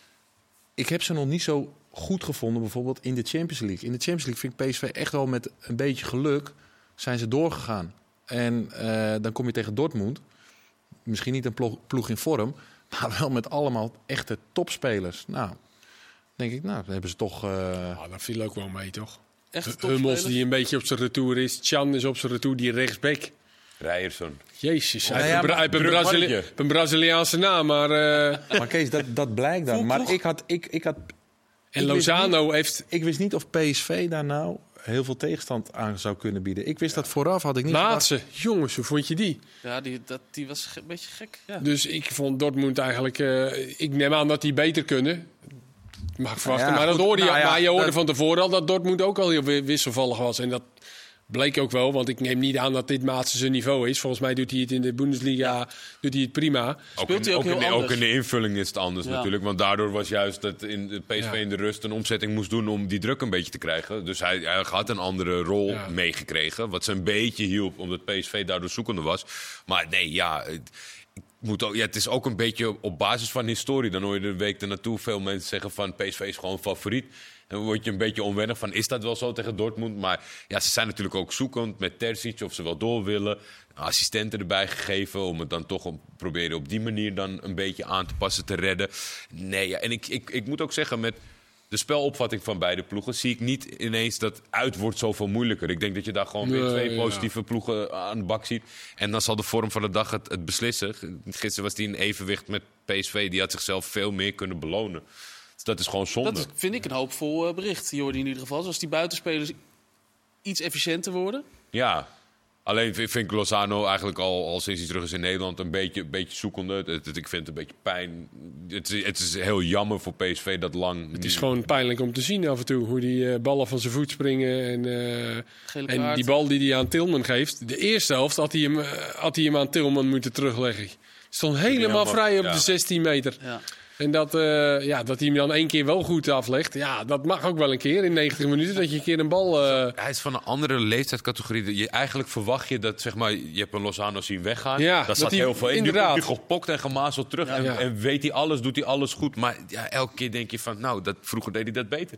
ik heb ze nog niet zo goed gevonden, bijvoorbeeld in de Champions League. In de Champions League vind ik P S V echt wel met een beetje geluk zijn ze doorgegaan. En uh, dan kom je tegen Dortmund. Misschien niet een ploeg, ploeg in vorm, maar wel met allemaal echte topspelers. Nou, denk ik, nou, dan hebben ze toch... Uh... Nou, dat viel ook wel mee, toch? Echt Hummels die een beetje op zijn retour is. Chan is op zijn retour, die rechtsback. Rijerson. Jezus, Ja, hij ja, heeft maar- een, Brazili- mannetje. een Braziliaanse naam, maar... Uh, Maar Kees, dat, dat blijkt dan. Maar ik had... Ik, ik had en Ik wist Lozano heeft... Ik wist niet of P S V daar nou heel veel tegenstand aan zou kunnen bieden. Ik wist dat vooraf, had ik niet verwacht. Maatsen, jongens, hoe vond je die? Ja, die, dat, die was ge- een beetje gek. Ja. Dus ik vond Dortmund eigenlijk... Uh, ik neem aan dat die beter kunnen. Mag ik verwachten. Ja, maar, dat goed, hoorde je, nou ja, maar je hoorde dat- van tevoren al dat Dortmund ook al heel wi- wisselvallig was. En dat bleek ook wel, want ik neem niet aan dat dit Maatsen zijn niveau is. Volgens mij doet hij het in de Bundesliga doet hij het prima. Ook, Speelt in, hij ook ook, in, heel ook anders? in de invulling is het anders Ja. natuurlijk. Want daardoor was juist dat in de P S V Ja. in de rust een omzetting moest doen om die druk een beetje te krijgen. Dus hij, hij had een andere rol Ja. meegekregen. Wat ze een beetje hielp, omdat P S V daardoor zoekende was. Maar nee, ja... Het, ik moet ook, ja, het is ook een beetje op basis van historie. Dan hoor je de week ernaartoe veel mensen zeggen van P S V is gewoon favoriet. En dan word je een beetje onwennig van, is dat wel zo tegen Dortmund? Maar ja, ze zijn natuurlijk ook zoekend met Terzic of ze wel door willen. Assistenten erbij gegeven om het dan toch op, proberen op die manier dan een beetje aan te passen, te redden. Nee, ja, en ik, ik, ik moet ook zeggen, met de spelopvatting van beide ploegen zie ik niet ineens dat uit wordt zoveel moeilijker. Ik denk dat je daar gewoon weer Nee, twee ja. positieve ploegen aan de bak ziet. En dan zal de vorm van de dag het, het beslissen. Gisteren was die in evenwicht met P S V. Die had zichzelf veel meer kunnen belonen. Dus dat is gewoon zonde. Dat is, vind ik een hoopvol uh, bericht, Jordi, in ieder geval. Zoals die buitenspelers iets efficiënter worden. Ja, alleen vind vind ik Lozano eigenlijk al, al sinds hij terug is in Nederland een beetje, een beetje zoekende. Het, het- ik vind het een beetje pijn. Het, is- het is heel jammer voor P S V dat lang... Het is gewoon pijnlijk om te zien af en toe. Hoe die eh, ballen van zijn voet springen. En, eh, Gele en kaart. die bal die hij aan Tilman geeft. De eerste helft had hij hem, eh, had hij hem aan Tilman moeten terugleggen. Stond helemaal helemaal- vrij op ja. de zestien meter. Ja. En dat, eh, ja, dat hij hem dan één keer wel goed aflegt. Ja, dat mag ook wel een keer in negentig minuten. Dat je een keer een bal... eh, Hij is van een andere leeftijdscategorie. Je, eigenlijk verwacht je dat, zeg maar, je hebt een Lozano zien weggaan. Ja, Daar dat zat hij- heel veel in. Nu inderdaad. komt hij gepokt en gemazeld terug. En, Ja. en weet hij alles, doet hij alles goed. Maar ja, elke keer denk je van, nou, dat, vroeger deed hij dat beter.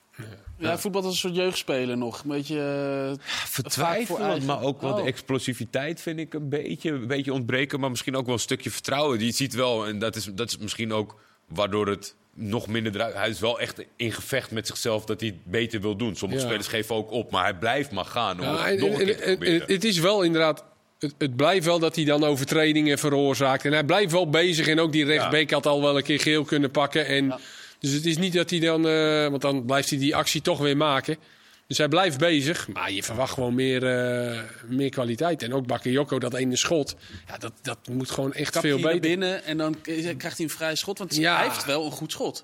Ja, voetbal als een soort jeugdspeler nog. Een beetje... uh, vaak voor Vertwijfelend, eigen- maar ook wel de Oh. explosiviteit vind ik een beetje, een beetje ontbreken. Maar misschien ook wel een stukje vertrouwen. Die ziet wel, en dat is, dat is misschien ook waardoor het nog minder eruit... Hij is wel echt in gevecht met zichzelf dat hij het beter wil doen. Sommige Ja. spelers geven ook op, maar hij blijft maar gaan. Om Ja, het en, nog een en- keer te en- proberen. en het is wel inderdaad... Het, het blijft wel dat hij dan overtredingen veroorzaakt. En hij blijft wel bezig. En ook die rechtsbeek had al wel een keer geel kunnen pakken. En, Ja. Dus het is niet dat hij dan... eh, want dan blijft hij die actie toch weer maken. Dus hij blijft bezig. Maar je verwacht gewoon meer, eh, meer kwaliteit. En ook Bakayoko, dat ene schot. Ja, dat, dat moet gewoon echt Kapt veel hij naar beter. binnen en dan krijgt hij een vrij schot. Want Ja. hij heeft wel een goed schot.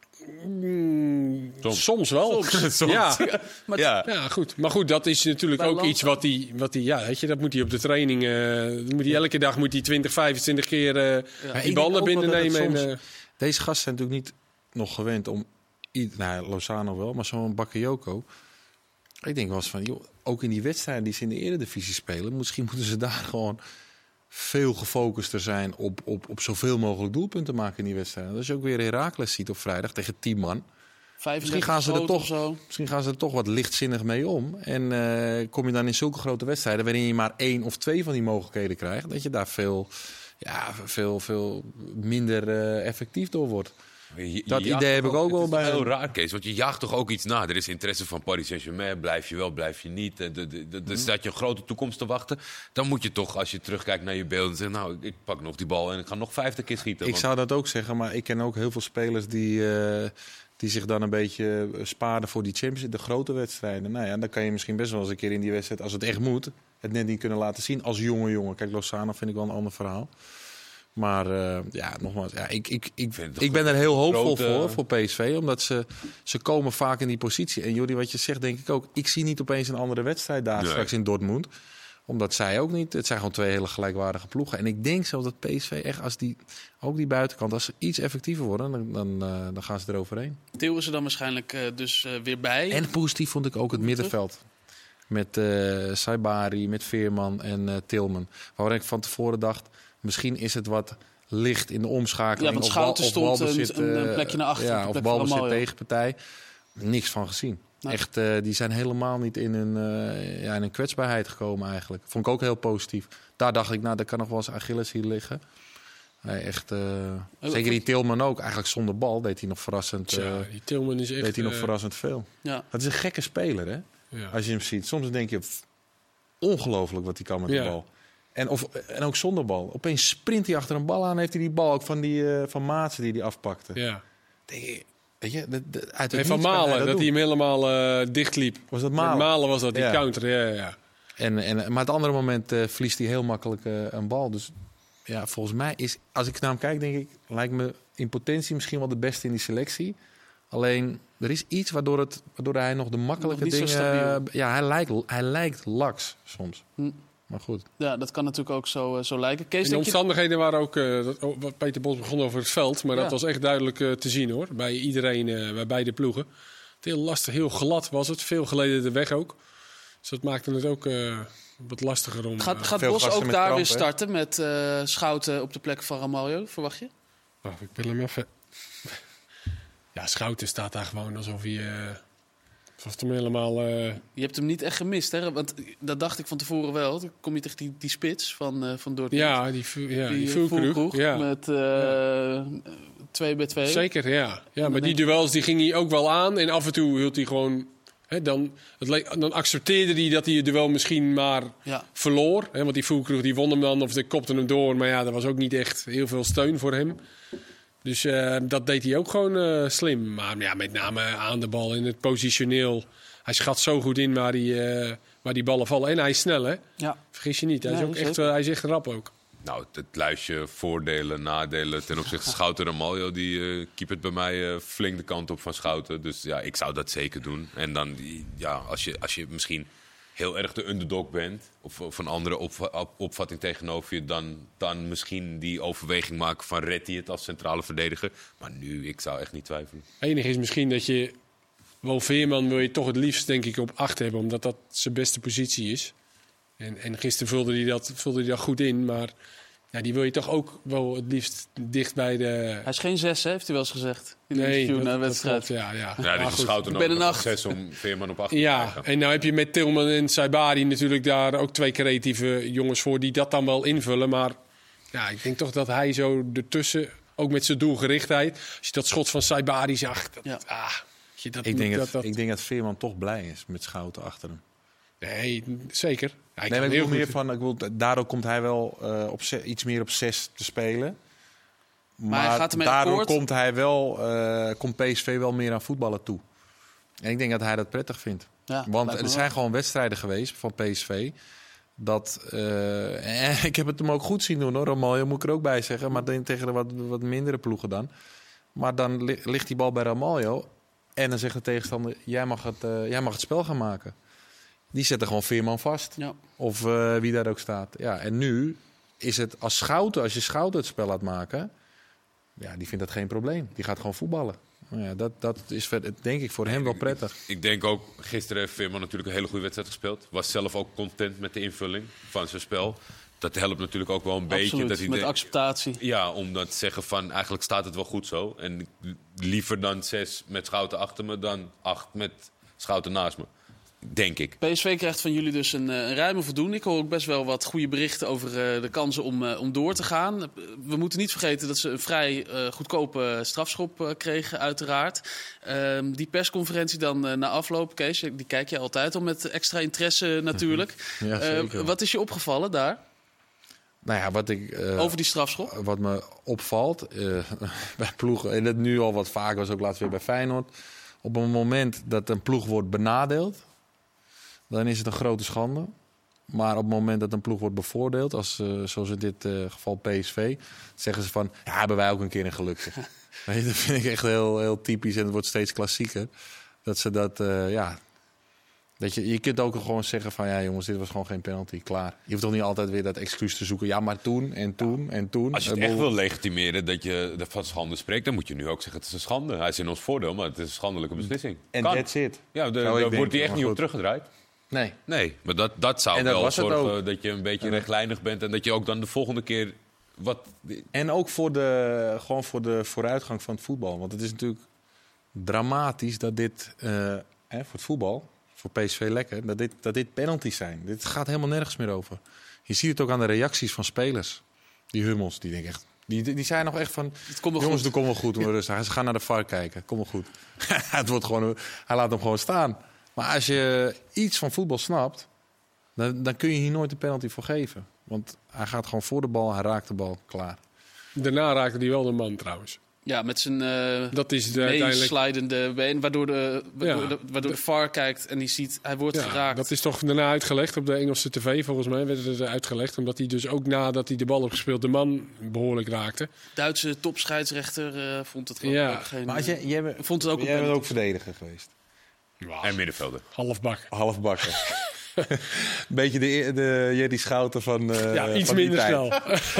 Mm, Soms. soms wel. Soms. Ja. Maar Ja. Ja, goed. Maar goed, dat is natuurlijk Bij ook land- iets wat hij... Wat hij ja, weet je, dat moet hij op de training... eh, dat moet hij elke dag moet hij twintig, vijfentwintig keer eh, Maar die ik bal denk naar ook binnen wel dat het nemen. En, soms- eh, Deze gasten zijn natuurlijk niet nog gewend om... i- Nou, Lozano wel, maar zo'n Bakayoko... Ik denk wel eens van, joh, ook in die wedstrijden die ze in de Eredivisie spelen... misschien moeten ze daar gewoon veel gefocuster zijn... op, op, op zoveel mogelijk doelpunten maken in die wedstrijden. Als je ook weer Heracles ziet op vrijdag tegen tien man... Misschien gaan, ze er schoten toch, of zo. misschien gaan ze er toch wat lichtzinnig mee om. En eh, kom je dan in zulke grote wedstrijden... waarin je maar één of twee van die mogelijkheden krijgt... dat je daar veel, ja, veel, veel minder eh, effectief door wordt. Je- je Dat jaagt idee heb toch ik ook wel het is bij heel hem. raar, Kees. Want je jaagt toch ook iets na. Er is interesse van Paris Saint-Germain. Blijf je wel, blijf je niet. Er Mhm. staat je een grote toekomst te wachten. Dan moet je toch, als je terugkijkt naar je beelden... zeggen, nou, ik pak nog die bal en ik ga nog vijftig keer schieten. Ik Want- zou dat ook zeggen, maar ik ken ook heel veel spelers... die, eh, die zich dan een beetje spaarden voor die Champions League, de grote wedstrijden. Nou ja, dan kan je misschien best wel eens een keer in die wedstrijd... als het echt moet, het net niet kunnen laten zien als jonge jongen. Kijk, Lozano vind ik wel een ander verhaal. Maar uh, ja, nogmaals, ja, ik, ik, ik, vind het ik ben goed. er heel hoopvol Grote- voor, voor P S V. Omdat ze, ze komen vaak in die positie. En Jordi, wat je zegt, denk ik ook. Ik zie niet opeens een andere wedstrijd daar Nee. straks in Dortmund. Omdat zij ook niet. Het zijn gewoon twee hele gelijkwaardige ploegen. En ik denk zelfs dat P S V echt, als die, ook die buitenkant, als ze iets effectiever worden, dan, dan, uh, dan gaan ze eroverheen. Til is er dan waarschijnlijk uh, dus uh, weer bij. En positief vond ik ook het middenveld. Met uh, Saibari, met Veerman en uh, Tilman. Waar ik van tevoren dacht, misschien is het wat licht in de omschakeling. Ja, want of Schouten of stond balbezit, een, een plekje naar achter. Ja, op de of plek van balbezit Ramaljo. tegenpartij. Niks van gezien. Nee. Echt, uh, die zijn helemaal niet in een, uh, ja, in een kwetsbaarheid gekomen eigenlijk. Vond ik ook heel positief. Daar dacht ik, nou, daar kan nog wel eens Achilles hier liggen. Nee, echt, uh, Oh, zeker die Tilman ook. Eigenlijk zonder bal deed hij nog verrassend, uh, Ja, die Tilman is echt... deed hij nog uh, verrassend veel. Ja. Het is een gekke speler, hè? ja. Als je hem ziet. Soms denk je, pff, ongelooflijk wat hij kan met Ja. de bal. En, of, en ook zonder bal. Opeens sprint hij achter een bal aan. Heeft hij die bal ook van, die, uh, van Maatsen die hij afpakte. ja. Denk je, weet je, de, de, uit het En van niets kan Malen, dat, doen. hij hem helemaal uh, dichtliep. Was dat Met Malen? Malen was dat, die Ja. counter. Ja, ja, ja. En, en, maar het andere moment uh, verliest hij heel makkelijk uh, een bal. Dus ja, volgens mij is, als ik naar hem kijk, denk ik, lijkt me in potentie misschien wel de beste in die selectie. Alleen, er is iets waardoor, het, waardoor hij nog de makkelijke Nog niet zo dingen... stabiel. ja, hij lijkt, hij lijkt laks soms. Hm. Maar goed. Ja, dat kan natuurlijk ook zo, uh, zo lijken. Kees, En de denk je... omstandigheden waren ook... Uh, dat, oh, wat Peter Bos begon over het veld. Maar Ja. dat was echt duidelijk uh, te zien, hoor. Bij iedereen, uh, bij beide ploegen. Het heel lastig, heel glad was het. Veel geleden de weg ook. Dus dat maakte het ook uh, wat lastiger om... Gaat, uh, gaat Veel Bos gasten ook met daar kramp, weer hè? starten met uh, Schouten op de plek van Ramaljo, verwacht je? Wacht, ik wil hem even... ja, Schouten staat daar gewoon alsof hij... Uh, alsof het hem helemaal... Uh, Je hebt hem niet echt gemist, hè? Want dat dacht ik van tevoren wel. Dan kom je tegen die, die spits van, uh, van Dortmund. ja, die, vu- ja, die, die Füllkrug, Füllkrug ja. met uh, twee bij twee. Zeker, ja. Ja, maar denk die ik- duels die ging hij ook wel aan. En af en toe hield hij gewoon... Hè, dan, het leek, dan accepteerde hij dat hij het duel misschien maar Ja. verloor. Hè, want die Füllkrug die won hem dan of de kopte hem door. Maar ja, er was ook niet echt heel veel steun voor hem. Dus uh, dat deed hij ook gewoon uh, slim. Maar ja, met name aan de bal in het positioneel. Hij schat zo goed in waar die, uh, waar die ballen vallen. En hij is snel, hè? Ja. Vergis je niet. Hij, Nee, is, ook echt, zeker. uh, hij is echt rap ook. Nou, het, het lijstje voordelen, nadelen ten opzichte van Schouten en Ramaljo, die uh, keep het bij mij uh, flink de kant op van Schouten. Dus ja, ik zou dat zeker doen. En dan, die- ja, als je, als je misschien heel erg de underdog bent, of, of een andere opva- op- opvatting tegenover je, dan, dan misschien die overweging maken van redt hij het als centrale verdediger. Maar nu, ik zou echt niet twijfelen. Het enige is misschien dat je... Wel, Veerman wil je toch het liefst, denk ik, op acht hebben. Omdat dat zijn beste positie is. En, en gisteren vulde hij, dat, vulde hij dat goed in. Maar ja, die wil je toch ook wel het liefst dicht bij de... Hij is geen zes, hè, heeft hij wel eens gezegd. In een interview na de wedstrijd. klopt, ja, ja. Ja, Maar dus goed. Schouten ik ben nog een een acht. zes om Veerman op acht te Ja, krijgen. en nou heb je met Tilman en Saibari natuurlijk daar ook twee creatieve jongens voor... die dat dan wel invullen. Maar ja, ik denk toch dat hij zo ertussen, ook met zijn doelgerichtheid... als je dat schot van Saibari zag... Dat, Ja. ah, je, dat, Ik denk dat, dat, ik denk dat Veerman toch blij is met Schouten achter hem. Nee, zeker. Hij Nee, kan maar ik heel bedoel meer goed- van, ik bedoel, daardoor komt hij wel uh, op ze- iets meer op zes te spelen. Maar, hij gaat ermee daardoor akkoord. komt hij wel, uh, komt P S V wel meer aan voetballen toe. En ik denk dat hij dat prettig vindt. Ja, Want lijkt er me zijn wel. gewoon wedstrijden geweest van P S V. Dat, uh, en ik heb het hem ook goed zien doen hoor, Ramaljo moet ik er ook bij zeggen. Maar dan tegen de wat, wat mindere ploegen dan. Maar dan li- ligt die bal bij Ramaljo. En dan zegt de tegenstander, jij mag het, uh, jij mag het spel gaan maken. Die zetten gewoon Veerman vast. Ja. Of uh, wie daar ook staat. Ja, en nu is het als Schouten, als je Schouten het spel laat maken... Ja, die vindt dat geen probleem. Die gaat gewoon voetballen. Nou ja, dat, dat is ver- denk ik voor hem wel prettig. Ik denk ook, gisteren heeft Veerman natuurlijk een hele goede wedstrijd gespeeld. Was zelf ook content met de invulling van zijn spel. Dat helpt natuurlijk ook wel een beetje. Absoluut, Dat hij met de- acceptatie. Ja, om dat te zeggen van eigenlijk staat het wel goed zo. En liever dan zes met Schouten achter me dan acht met Schouten naast me. Denk ik. P S V krijgt van jullie dus een, eh, een ruime voldoening. Ik hoor ook best wel wat goede berichten over uh, de kansen om, uh, om door te gaan. Uh, we moeten niet vergeten dat ze een vrij uh, goedkope strafschop uh, kregen, uiteraard. Uh, die persconferentie dan uh, na afloop, Kees, die kijk je altijd al met extra interesse natuurlijk. Ja, Uh, zeker. wat is je opgevallen daar, Nou ja, wat, ik, uh, over die strafschop? wat me opvalt uh, bij ploegen... en dat nu al wat vaker was, ook laatst weer bij Feyenoord... op een moment dat een ploeg wordt benadeeld... dan is het een grote schande. Maar op het moment dat een ploeg wordt bevoordeeld, als, uh, zoals in dit uh, geval P S V, zeggen ze van, ja, hebben wij ook een keer een geluk. Weet je, dat vind ik echt heel, heel typisch en het wordt steeds klassieker. Dat ze dat, uh, ja... Dat je, je kunt ook gewoon zeggen van, ja jongens, dit was gewoon geen penalty, klaar. Je hoeft toch niet altijd weer dat excuus te zoeken. Ja, maar toen en toen ja. en toen. Als je het echt wil legitimeren dat je van schande spreekt, dan moet je nu ook zeggen, het is een schande. Hij is in ons voordeel, maar het is een schandelijke beslissing. En that's it. Ja, daar wordt hij echt niet op teruggedraaid. Nee. Nee, maar dat, dat zou dat wel zorgen dat je een beetje ja. rechtlijnig bent en dat je ook dan de volgende keer wat... En ook voor de, gewoon voor de vooruitgang van het voetbal. Want het is natuurlijk dramatisch dat dit, uh, hè, voor het voetbal, voor P S V lekker, dat dit, dat dit penalties zijn. Dit gaat helemaal nergens meer over. Je ziet het ook aan de reacties van spelers. Die Hummels, die denk echt, die, die zijn nog echt van, jongens, dat komt wel goed. We rustig. Ze gaan naar de V A R kijken, kom wel goed. Het wordt gewoon, hij laat hem gewoon staan. Maar als je iets van voetbal snapt, dan, dan kun je hier nooit een penalty voor geven. Want hij gaat gewoon voor de bal, hij raakt de bal, klaar. Daarna raakte hij wel de man trouwens. Ja, met zijn uh, dat is de uiteindelijk... meeslijdende been, waardoor, de, waardoor, ja, de, waardoor de, de V A R kijkt en die ziet, hij wordt ja, geraakt. Dat is toch daarna uitgelegd op de Engelse tv, volgens mij werd het uitgelegd. Omdat hij dus ook nadat hij de bal heeft gespeeld de man behoorlijk raakte. Duitse topscheidsrechter uh, vond het gewoon ja. ook geen... Maar als je, jij bent, vond het ook, jij bent ook verdediger geweest. Wow. En middenvelder. Halfbak. Halfbakken. Beetje de, de Jerry Schouten van uh, ja, iets van minder snel.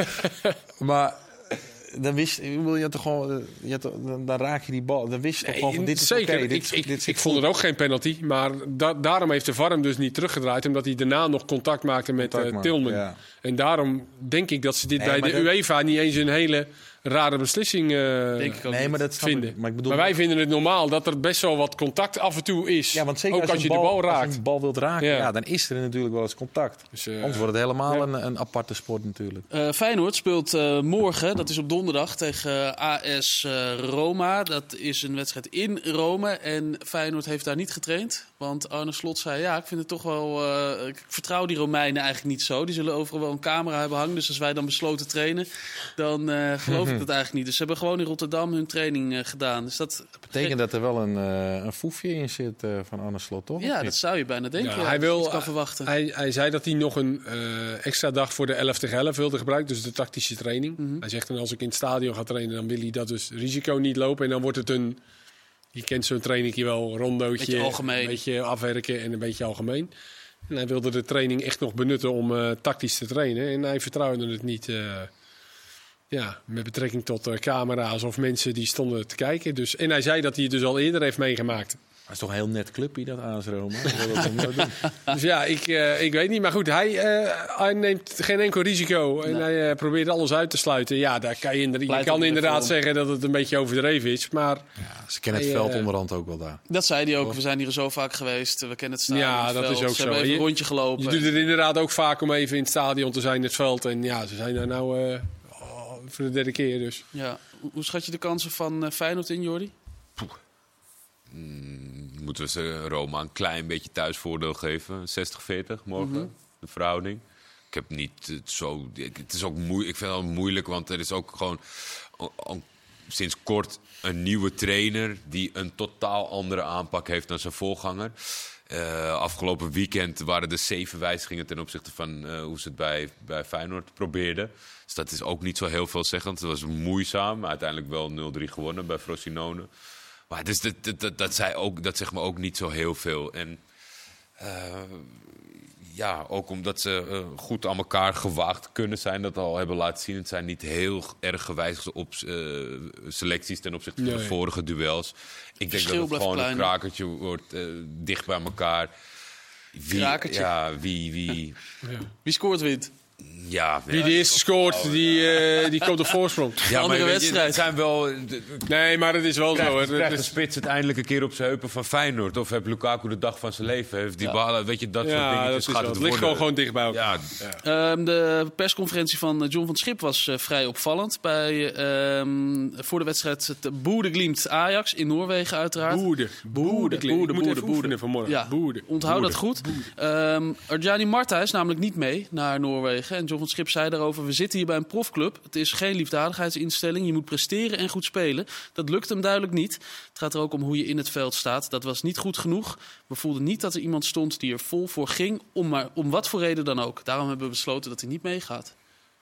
Maar dan wist je, je had toch gewoon, je had, dan, dan raak je die bal. Dan wist je toch gewoon van, dit is zeker. Okay, ik dit, ik, dit ik vond het ook geen penalty, maar da, daarom heeft de V A R hem dus niet teruggedraaid, omdat hij daarna nog contact maakte met contact uh, Tilman. Ja. En daarom denk ik dat ze dit nee, bij de dat... UEFA niet eens een hele rare beslissing uh, denk ik ook nee, maar dat vinden. Ik. Maar, ik bedoel, maar wij vinden het normaal dat er best wel wat contact af en toe is. Ja, want zeker ook als, als je, je bal, de bal raakt. Als je de bal wilt raken, ja. Ja, dan is er natuurlijk wel eens contact. Dus, uh, Anders wordt het helemaal ja. een, een aparte sport natuurlijk. Uh, Feyenoord speelt uh, morgen, dat is op donderdag, tegen uh, A S uh, Roma. Dat is een wedstrijd in Rome en Feyenoord heeft daar niet getraind. Want Arne Slot zei, ja, ik vind het toch wel... Uh, ik vertrouw die Romeinen eigenlijk niet zo. Die zullen overal wel een camera hebben hangen. Dus als wij dan besloten trainen, dan uh, geloof ik dat eigenlijk niet. Dus ze hebben gewoon in Rotterdam hun training uh, gedaan. Dus dat, dat betekent dat er wel een, uh, een foefje in zit uh, van Arne Slot, toch? Ja, dat zou je bijna denken. Ja, ja, hij wil, kan verwachten. Hij, hij zei dat hij nog een uh, extra dag voor de elf tegen elf wilde gebruiken. Dus de tactische training. Mm-hmm. Hij zegt dan, als ik in het stadion ga trainen, dan wil hij dat dus risico niet lopen. En dan wordt het een... Je kent zo'n trainingje wel, rondootje, beetje algemeen. Een beetje afwerken en een beetje algemeen. En hij wilde de training echt nog benutten om uh, tactisch te trainen. En hij vertrouwde het niet uh, ja, met betrekking tot uh, camera's of mensen die stonden te kijken. Dus, en hij zei dat hij het dus al eerder heeft meegemaakt. Dat is toch een heel net clubje, dat A S Roma. Dus ja, ik, uh, ik weet niet. Maar goed, hij, uh, hij neemt geen enkel risico. En nee. hij uh, probeert alles uit te sluiten. Ja, daar kan je, inderdaad, je kan inderdaad zeggen dat het een beetje overdreven is. Maar ja, ze kennen het hij, veld uh, onderhand ook wel daar. Dat zei hij ook. Of? We zijn hier zo vaak geweest. We kennen het stadion. Ja, het dat veld. is ook ze zo. Hebben even je, een rondje gelopen. Je doet het inderdaad ook vaak om even in het stadion te zijn, het veld. En ja, ze zijn daar nou uh, oh, voor de derde keer dus. Ja. Hoe schat je de kansen van uh, Feyenoord in, Jordi? Mm, moeten we ze Roma een klein beetje thuisvoordeel geven? zestig veertig morgen, mm-hmm. de verhouding. Ik heb niet het zo... Het is ook moeilijk, ik vind het wel moeilijk, want er is ook gewoon al, al, sinds kort een nieuwe trainer die een totaal andere aanpak heeft dan zijn voorganger. Uh, afgelopen weekend waren er zeven wijzigingen ten opzichte van uh, hoe ze het bij, bij Feyenoord probeerden. Dus dat is ook niet zo heel veelzeggend. Het was moeizaam, maar uiteindelijk wel nul drie gewonnen bij Frosinone. Maar dus dat, dat, dat, dat, zei ook, dat zegt me ook niet zo heel veel. En uh, ja, ook omdat ze uh, goed aan elkaar gewaagd kunnen zijn, dat al hebben laten zien. Het zijn niet heel erg gewijzigd op uh, selecties ten opzichte van nee. de vorige duels. Ik denk dat het gewoon klein. een krakertje wordt, uh, dicht bij elkaar. Wie, krakertje? Ja, wie... Wie, ja. wie scoort wint? Ja, wie de eerste scoort, die, uh, die komt op voorsprong. Ja, andere wedstrijd. Het zijn wel... Nee, maar het is wel krijgt, zo. Het krijgt de spits uiteindelijk een keer op zijn heupen van Feyenoord. Of heeft Lukaku de dag van zijn leven? Heeft die ja. balen, weet je, dat ja, soort dingetjes. Dat gaat het het ligt worden. gewoon dicht bij elkaar. Ja. Ja. Um, de persconferentie van John van Schip was uh, vrij opvallend. Bij, um, voor de wedstrijd het Boede Glimt Ajax in Noorwegen uiteraard. Boede. Boede. Boede. Boede. Boede. vanmorgen. Ja. Boede. Onthoud Boede. dat goed. Um, Arjani Marta is namelijk niet mee naar Noorwegen. zeggen. En John van Schip zei daarover: we zitten hier bij een profclub. Het is geen liefdadigheidsinstelling. Je moet presteren en goed spelen. Dat lukt hem duidelijk niet. Het gaat er ook om hoe je in het veld staat. Dat was niet goed genoeg. We voelden niet dat er iemand stond die er vol voor ging. Om, maar, om wat voor reden dan ook. Daarom hebben we besloten dat hij niet meegaat.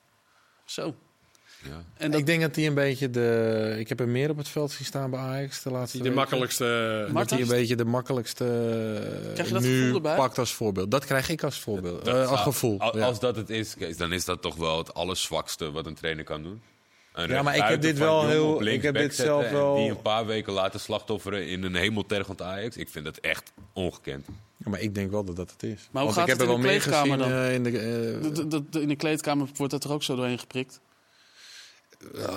Zo. Ja. En dat... Ik denk dat hij een beetje de... Ik heb hem meer op het veld zien staan bij Ajax de laatste De weken. makkelijkste... Dat hij een beetje de makkelijkste Krijg je dat nu gevoel erbij? pakt als voorbeeld. Dat krijg ik als voorbeeld. Dat- Uh, als ah, gevoel. Als, ja. als dat het is, Kees, dan is dat toch wel het allerzwakste wat een trainer kan doen. Een Ja, maar ik heb rechtsbuiten dit van wel Jong heel- op ik heb linksback dit zelf zetten en wel- die een paar weken later slachtofferen in een hemeltergend Ajax. Ik vind dat echt ongekend. Ja, maar ik denk wel dat dat het is. Maar hoe Want gaat ik heb het er in wel de meer kleedkamer gezien, dan? uh, in de, uh, De, de, de, in de kleedkamer wordt dat er ook zo doorheen geprikt. Uh,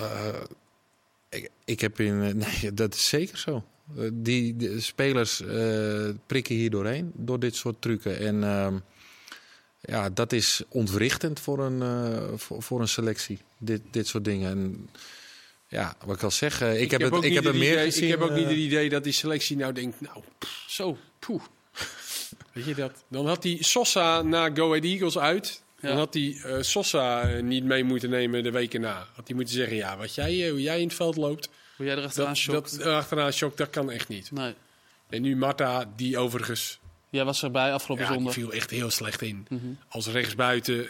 ik, ik heb in... uh, nee, dat is zeker zo. Uh, die, die spelers uh, prikken hier doorheen, door dit soort trucken. En uh, ja, dat is ontwrichtend voor een, uh, voor, voor een selectie, dit, dit soort dingen. En ja, wat ik al zeg, uh, ik, ik heb, het, ook ik heb niet er meer idee, gezien. Ik heb ook uh, niet het idee dat die selectie nou denkt... Nou, pff, Zo. poeh. Weet je dat? Dan had hij Sosa na Go Ahead Eagles uit... Ja. Dan had hij uh, Sosa uh, niet mee moeten nemen de weken na. Had hij moeten zeggen, ja, wat jij, uh, hoe jij in het veld loopt... Hoe jij er achteraan Dat, shokt. dat, uh, achteraan shock, dat kan echt niet. Nee. En nu Marta, die overigens... Jij was erbij afgelopen Ja, die zondag. viel echt heel slecht in. Mm-hmm. Als rechtsbuiten...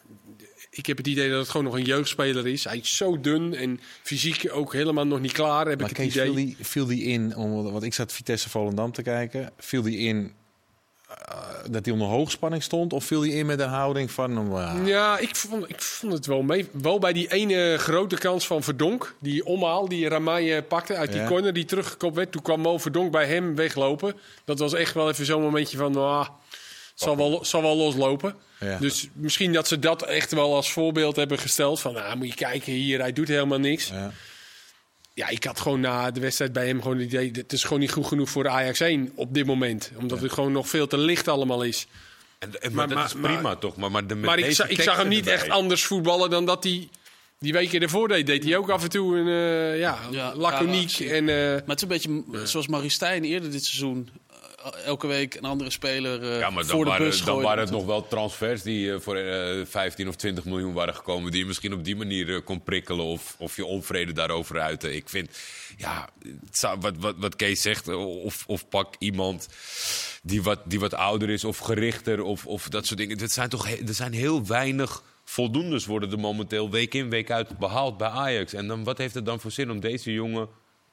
Ik heb het idee dat het gewoon nog een jeugdspeler is. Hij is zo dun en fysiek ook helemaal nog niet klaar, heb Maar ik het Kees, idee. viel die, viel die in, om, want ik zat Vitesse Volendam te kijken, viel die in uh, dat hij onder hoogspanning stond? Of viel die in met een houding van... Uh, Ja, ik vond, ik vond het wel mee. Wel bij die ene grote kans van Verdonk. Die omhaal die Ramai pakte uit die Ja. corner die teruggekopt werd. Toen kwam Mo Verdonk bij hem weglopen. Dat was echt wel even zo'n momentje van... Ah, het zal wel, zal wel loslopen. Ja. Dus misschien dat ze dat echt wel als voorbeeld hebben gesteld. Van, nou, moet je kijken hier, hij doet helemaal niks. Ja. Ja, ik had gewoon na de wedstrijd bij hem gewoon het idee... het is gewoon niet goed genoeg voor de Ajax één op dit moment. Omdat het gewoon nog veel te licht allemaal is. En, en, Maar- maar, dat maar- is prima maar- toch? Maar, maar, de, met Maar ik, deze za- ik zag teksten hem niet erbij- echt anders voetballen dan dat hij die weken ervoor deed. Deed hij ook af en toe een uh, ja, Ja, laconiek. actie. En, uh, Maar het is een beetje m- zoals Maurice Stijn eerder dit seizoen. Uh, elke week een andere speler uh, Ja, maar dan voor de waren, bus dan gooien. waren het nog wel transfers die uh, voor uh, vijftien of twintig miljoen waren gekomen. Die je misschien op die manier uh, kon prikkelen of, of je onvrede daarover uiten. Ik vind, ja, het zou- wat, wat, wat Kees zegt, of, of pak iemand die wat, die wat ouder is of gerichter of, of dat soort dingen. Het zijn toch he- er zijn heel weinig voldoendes worden er momenteel week in, week uit behaald bij Ajax. En dan, wat heeft het dan voor zin om deze jongen...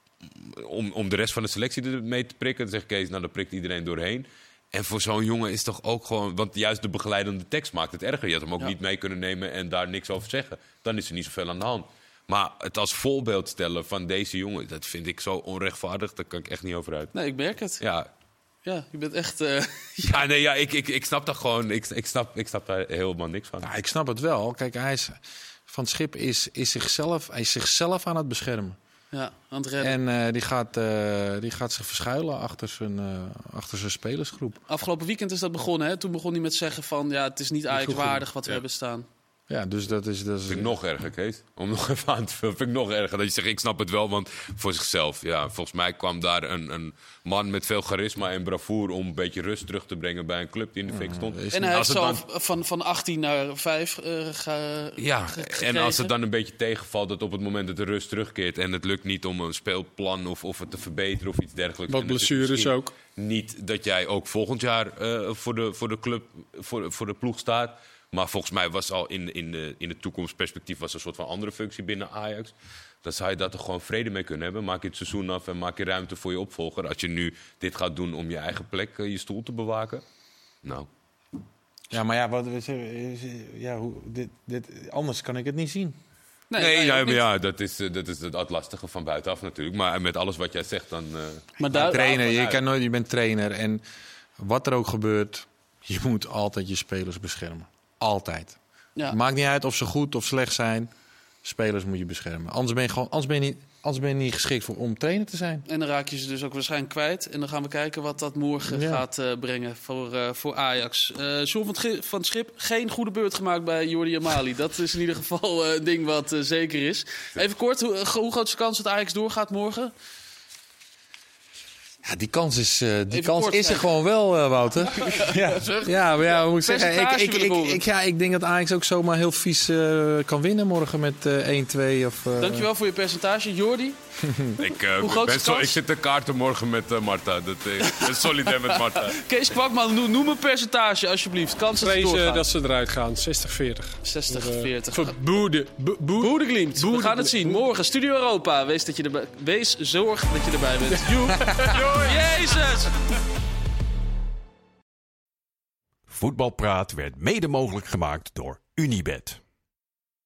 Om, om de rest van de selectie ermee te prikken. Dan zegt Kees, nou, dan prikt iedereen doorheen. En voor zo'n jongen is toch ook gewoon... Want juist de begeleidende tekst maakt het erger. Je had hem ook Ja. niet mee kunnen nemen en daar niks over zeggen. Dan is er niet zoveel aan de hand. Maar het als voorbeeld stellen van deze jongen... dat vind ik zo onrechtvaardig. Daar kan ik echt niet over uit. Nee, ik merk het. Ja, Ja, je bent echt... Uh, ja nee, ja, ik, ik, ik snap dat gewoon... Ik, ik, snap, ik snap daar helemaal niks van. Ja, ik snap het wel. Kijk, hij is, Van Schip is, is, zichzelf, hij is zichzelf aan het beschermen. ja, aan het redden. En uh, die, gaat, uh, die gaat zich verschuilen achter zijn, uh, achter zijn spelersgroep. Afgelopen weekend is dat begonnen. Hè? Toen begon hij met zeggen van... ja, het is niet Ajax goed waardig wat we ja. hebben staan. Ja, dus dat is... Dat is vind ik nog erger, Kees. Om nog even aan te vullen. Vind ik nog erger dat je zegt, ik snap het wel, want voor zichzelf. Ja, volgens mij kwam daar een, een man met veel charisma en bravoure... om een beetje rust terug te brengen bij een club die in de fik stond. is En hij heeft Als het zo dan- van, van achttien naar vijf uh, ge, Ja, ge- en gekregen. als het dan een beetje tegenvalt dat op het moment dat de rust terugkeert... en het lukt niet om een speelplan of, of het te verbeteren of iets dergelijks... wat en het is blessures misschien ook. Niet dat jij ook volgend jaar uh, voor, de, voor de club, voor, voor de ploeg staat... Maar volgens mij was al in, in, de, in de toekomstperspectief was een soort van andere functie binnen Ajax. Dan zou je daar toch gewoon vrede mee kunnen hebben. Maak je het seizoen af en maak je ruimte voor je opvolger. Als je nu dit gaat doen om je eigen plek, je stoel te bewaken. Nou, Ja, maar ja, wat, we zeggen, is, ja hoe, dit, dit, anders kan ik het niet zien. Nee, nee, nee, ja, ook maar niet. ja, dat is, uh, dat is het, het lastige van buitenaf natuurlijk. Maar met alles wat jij zegt, dan... Uh, Maar daar, Trainer, je, uit. kan nooit, je bent trainer. En wat er ook gebeurt, je moet altijd je spelers beschermen. Altijd. ja. Maakt niet uit of ze goed of slecht zijn. Spelers moet je beschermen. Anders ben je, gewoon, anders ben je, niet, anders ben je niet geschikt voor, om trainer te zijn. En dan raak je ze dus ook waarschijnlijk kwijt. En dan gaan we kijken wat dat morgen Ja. gaat uh, brengen voor, uh, voor Ajax. Uh, John van, Tgi- van Schip, geen goede beurt gemaakt bij Jordi Amali. Dat is in ieder geval uh, een ding wat uh, zeker is. Even kort, hoe, hoe groot is de kans dat Ajax doorgaat morgen? Ja, die kans is, uh, die Even kans kort is er zeggen. gewoon wel, uh, Wouter. ja, ja, maar ja, hoe moet ik zeggen? Ik, Percentage ik, wil ik ik, horen. ik, ja, ik denk dat Ajax ook zomaar heel vies uh, kan winnen morgen met uh, één twee. Of, uh... Dankjewel voor je percentage. Jordi? Ik, uh, Hoe groot ben is de zo, kans? ik zit te kaarten morgen met uh, Marta. Dat, uh, ik ben solidair met Marta. Kees Kwakman, noem, noem een percentage alsjeblieft. Kans dat ze Vrees doorgaan. uh, dat ze eruit gaan. zestig veertig. zestig Voor, uh, veertig. Voor Boede. Bo- Boede. Boedeglimt. We Boede- gaan het zien. Morgen Studio Europa. Wees, dat je erbij, wees zorg dat je erbij bent. Joep. Jezus! Voetbalpraat werd mede mogelijk gemaakt door Unibet.